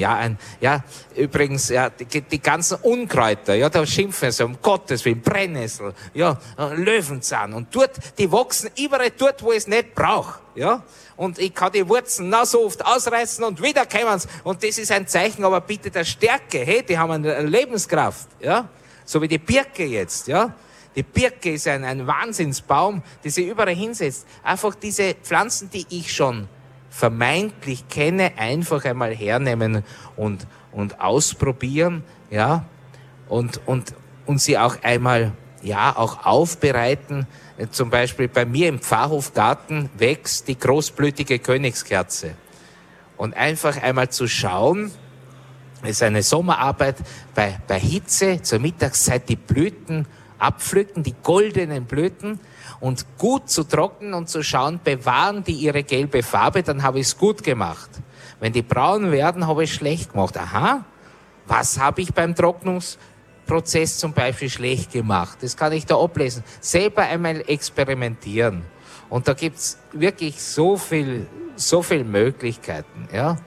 Übrigens, die ganzen Unkräuter, ja, da schimpfen sie, um Gottes Willen, Brennnessel, ja, Löwenzahn. Und die wachsen überall dort, wo ich es nicht brauche. Ja? Und ich kann die Wurzeln noch so oft ausreißen und wieder kommen sie. Und das ist ein Zeichen, aber bitte der Stärke. Hey, die haben eine Lebenskraft. Ja? So wie die Birke jetzt. Ja? Die Birke ist ein Wahnsinnsbaum, der sich überall hinsetzt. Einfach diese Pflanzen, die ich schon vermeintlich kenne, einfach einmal hernehmen und ausprobieren. Ja? Und sie auch einmal auch aufbereiten. Zum Beispiel bei mir im Pfarrhofgarten wächst die großblütige Königskerze. Und einfach einmal zu schauen, es ist eine Sommerarbeit, bei Hitze zur Mittagszeit die Blüten abpflücken, die goldenen Blüten, und gut zu trocknen und zu schauen, bewahren die ihre gelbe Farbe, dann habe ich es gut gemacht. Wenn die braun werden, habe ich es schlecht gemacht. Aha, was habe ich beim Trocknungsprozess zum Beispiel schlecht gemacht? Das kann ich da ablesen. Selber einmal experimentieren. Und da gibt's wirklich so viel Möglichkeiten, ja.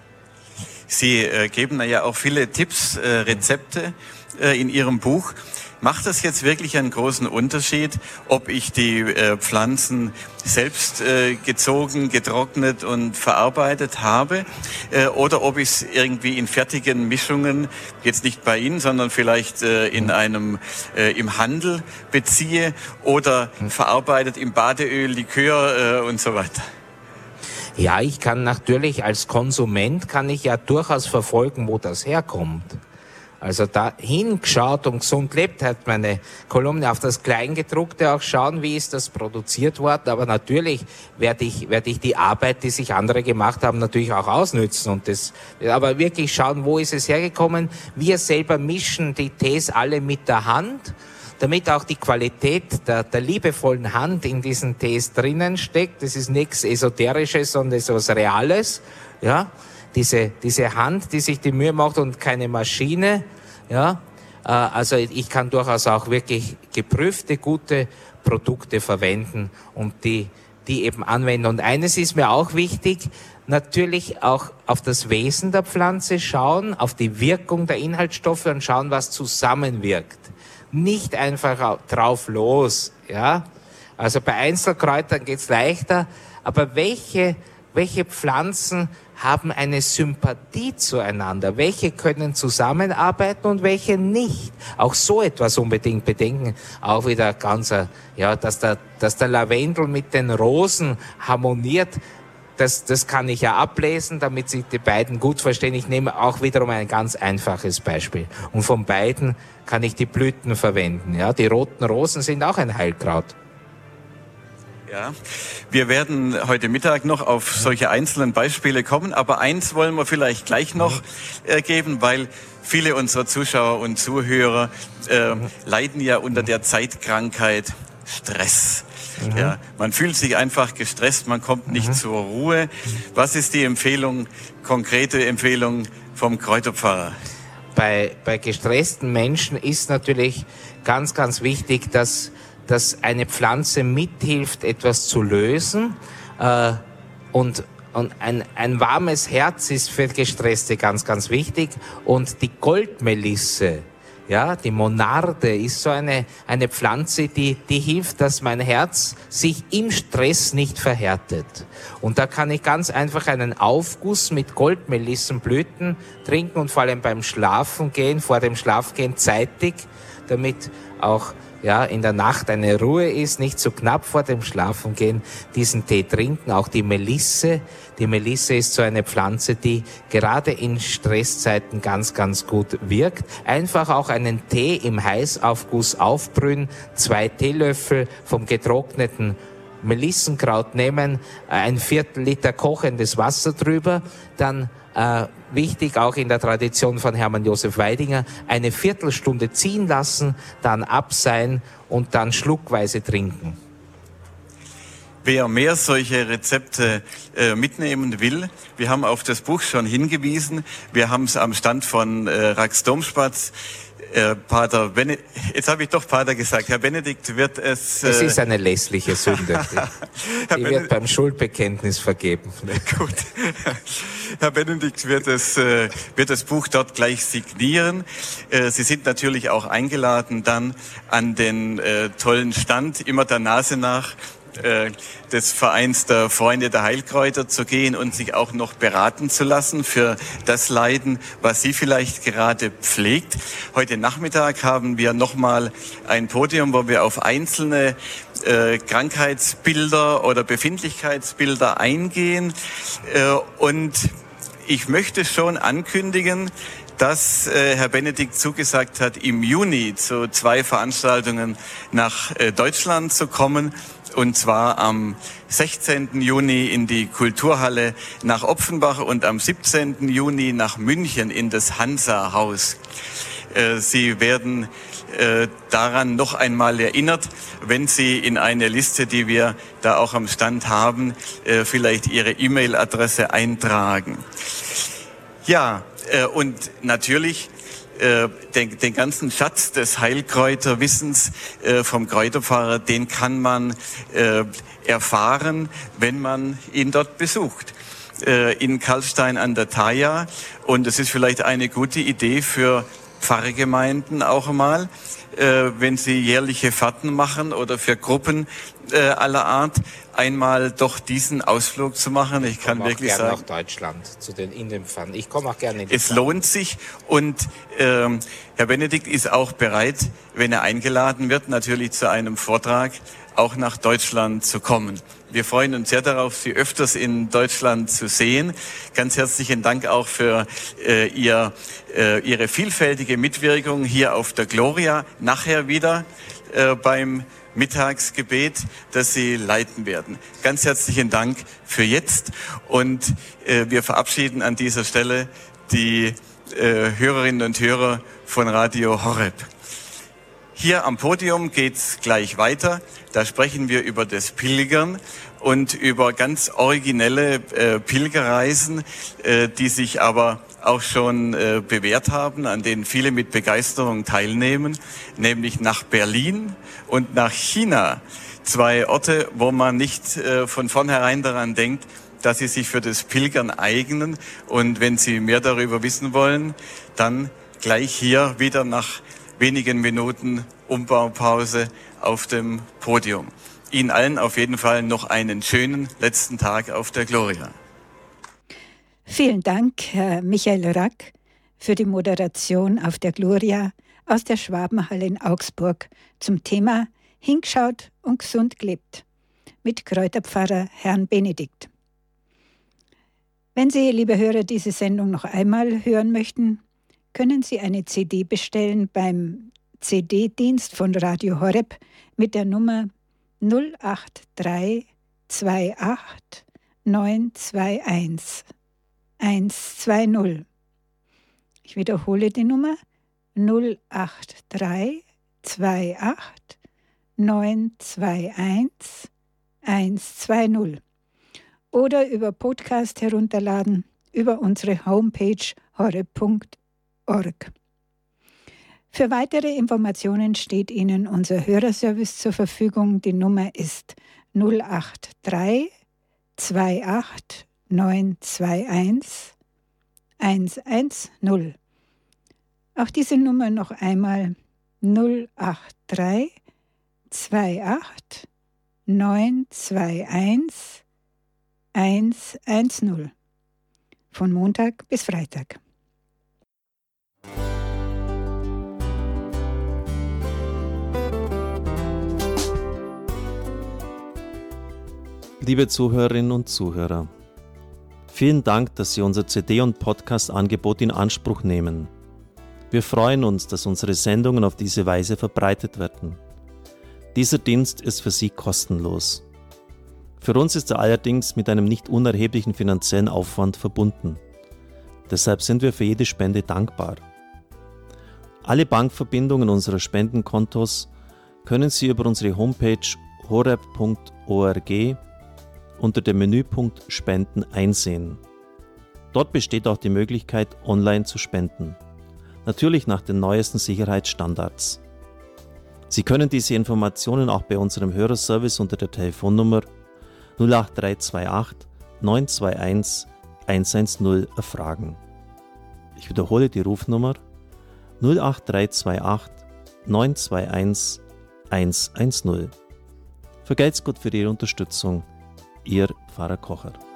Sie geben ja auch viele Tipps, Rezepte in Ihrem Buch. macht das jetzt wirklich einen großen Unterschied, ob ich die Pflanzen selbst gezogen, getrocknet und verarbeitet habe oder ob ich es irgendwie in fertigen Mischungen, jetzt nicht bei Ihnen, sondern vielleicht in einem im Handel beziehe oder verarbeitet im Badeöl, Likör und so weiter? Ja, ich kann natürlich als Konsument kann ich ja durchaus verfolgen, wo das herkommt. Also da hingeschaut und gesund lebt, hat meine Kolumne auf das Kleingedruckte auch schauen, wie ist das produziert worden. Aber natürlich werde ich die Arbeit, die sich andere gemacht haben, natürlich auch ausnützen und aber wirklich schauen, wo ist es hergekommen. Wir selber mischen die Tees alle mit der Hand, damit auch die Qualität der liebevollen Hand in diesen Tees drinnen steckt. Das ist nichts Esoterisches, sondern das ist was Reales, ja. Diese Hand, die sich die Mühe macht und keine Maschine, ja. Also ich kann durchaus auch wirklich geprüfte, gute Produkte verwenden und die eben anwenden. Und eines ist mir auch wichtig, natürlich auch auf das Wesen der Pflanze schauen, auf die Wirkung der Inhaltsstoffe und schauen, was zusammenwirkt. Nicht einfach drauf los, ja. Also bei Einzelkräutern geht's leichter, aber welche Pflanzen haben eine Sympathie zueinander? Welche können zusammenarbeiten und welche nicht? Auch so etwas unbedingt bedenken. Auch wieder ganz, ja, dass der Lavendel mit den Rosen harmoniert. Das kann ich ja ablesen, damit sich die beiden gut verstehen. Ich nehme auch wiederum ein ganz einfaches Beispiel. Und von beiden kann ich die Blüten verwenden. Ja, die roten Rosen sind auch ein Heilkraut. Ja, wir werden heute Mittag noch auf solche einzelnen Beispiele kommen, aber eins wollen wir vielleicht gleich noch geben, weil viele unserer Zuschauer und Zuhörer leiden ja unter der Zeitkrankheit Stress. Ja, man fühlt sich einfach gestresst, man kommt nicht zur Ruhe. Was ist die Empfehlung, konkrete Empfehlung vom Kräuterpfarrer? Bei gestressten Menschen ist natürlich ganz, ganz wichtig, dass eine Pflanze mithilft, etwas zu lösen. Und ein warmes Herz ist für Gestresste ganz, ganz wichtig. Und die Goldmelisse, ja, die Monarde ist so eine Pflanze, die hilft, dass mein Herz sich im Stress nicht verhärtet. Und da kann ich ganz einfach einen Aufguss mit Goldmelissenblüten trinken und vor allem beim Schlafengehen, vor dem Schlafgehen zeitig, damit auch ja, in der Nacht eine Ruhe ist, nicht zu knapp vor dem Schlafengehen, diesen Tee trinken. Auch die Melisse. Die Melisse ist so eine Pflanze, die gerade in Stresszeiten ganz, ganz gut wirkt. Einfach auch einen Tee im Heißaufguss aufbrühen, 2 Teelöffel vom getrockneten Melissenkraut nehmen, 1/4 Liter kochendes Wasser drüber, dann wichtig auch in der Tradition von Hermann Josef Weidinger, eine Viertelstunde ziehen lassen, dann abseihen und dann schluckweise trinken. Wer mehr solche Rezepte mitnehmen will, wir haben auf das Buch schon hingewiesen. Wir haben es am Stand von Rax-Domspatz. Pater jetzt habe ich doch Pater gesagt. Herr Benedikt wird es... Es ist eine lässliche Sünde. Die wird beim Schuldbekenntnis vergeben. Gut. Herr Benedikt wird das Buch dort gleich signieren. Sie sind natürlich auch eingeladen, dann an den tollen Stand, immer der Nase nach, des Vereins der Freunde der Heilkräuter zu gehen und sich auch noch beraten zu lassen für das Leiden, was Sie vielleicht gerade pflegt. Heute Nachmittag haben wir nochmal ein Podium, wo wir auf einzelne Krankheitsbilder oder Befindlichkeitsbilder eingehen. Und ich möchte schon ankündigen, dass Herr Benedikt zugesagt hat, im Juni zu 2 Veranstaltungen nach Deutschland zu kommen. Und zwar am 16. Juni in die Kulturhalle nach Opfenbach und am 17. Juni nach München in das Hansa-Haus. Sie werden daran noch einmal erinnert, wenn Sie in eine Liste, die wir da auch am Stand haben, vielleicht Ihre E-Mail-Adresse eintragen. Ja, und natürlich den ganzen Schatz des Heilkräuterwissens vom Kräuterpfarrer, den kann man erfahren, wenn man ihn dort besucht. In Karlstein an der Thaya. Und es ist vielleicht eine gute Idee für Pfarrgemeinden auch einmal, wenn sie jährliche Fahrten machen oder für Gruppen aller Art, einmal doch diesen Ausflug zu machen. Ich kann wirklich sagen, nach Deutschland in den Pfannen. Ich komme auch gerne in die es Pfannen. lohnt sich und Herr Benedikt ist auch bereit, wenn er eingeladen wird, natürlich zu einem Vortrag auch nach Deutschland zu kommen. Wir freuen uns sehr darauf, Sie öfters in Deutschland zu sehen. Ganz herzlichen Dank auch für Ihre vielfältige Mitwirkung hier auf der Gloria. Nachher wieder beim Mittagsgebet, das Sie leiten werden. Ganz herzlichen Dank für jetzt und wir verabschieden an dieser Stelle die Hörerinnen und Hörer von Radio Horeb. Hier am Podium geht's gleich weiter. Da sprechen wir über das Pilgern und über ganz originelle Pilgerreisen, die sich aber auch schon bewährt haben, an denen viele mit Begeisterung teilnehmen, nämlich nach Berlin und nach China. 2 Orte, wo man nicht von vornherein daran denkt, dass sie sich für das Pilgern eignen. Und wenn Sie mehr darüber wissen wollen, dann gleich hier wieder nach wenigen Minuten Umbaupause auf dem Podium. Ihnen allen auf jeden Fall noch einen schönen letzten Tag auf der Gloria. Vielen Dank, Herr Michael Rack, für die Moderation auf der Gloria aus der Schwabenhalle in Augsburg zum Thema Hingeschaut und gesund gelebt mit Kräuterpfarrer Herrn Benedikt. Wenn Sie, liebe Hörer, diese Sendung noch einmal hören möchten, können Sie eine CD bestellen beim CD-Dienst von Radio Horeb mit der Nummer 083 28 921 120. Ich wiederhole die Nummer 083 28 921 120 oder über Podcast herunterladen über unsere Homepage horeb.org. Für weitere Informationen steht Ihnen unser Hörerservice zur Verfügung. Die Nummer ist 083 28 921 110. Auch diese Nummer noch einmal 083 28 921 110. Von Montag bis Freitag. Liebe Zuhörerinnen und Zuhörer, vielen Dank, dass Sie unser CD- und Podcast-Angebot in Anspruch nehmen. Wir freuen uns, dass unsere Sendungen auf diese Weise verbreitet werden. Dieser Dienst ist für Sie kostenlos. Für uns ist er allerdings mit einem nicht unerheblichen finanziellen Aufwand verbunden. Deshalb sind wir für jede Spende dankbar. Alle Bankverbindungen unserer Spendenkontos können Sie über unsere Homepage horeb.org unter dem Menüpunkt Spenden einsehen. Dort besteht auch die Möglichkeit, online zu spenden. Natürlich nach den neuesten Sicherheitsstandards. Sie können diese Informationen auch bei unserem Hörerservice unter der Telefonnummer 08328 921 110 erfragen. Ich wiederhole die Rufnummer 08328 921 110. Vergelt's Gott für Ihre Unterstützung. Ihr Pfarrer Kocher.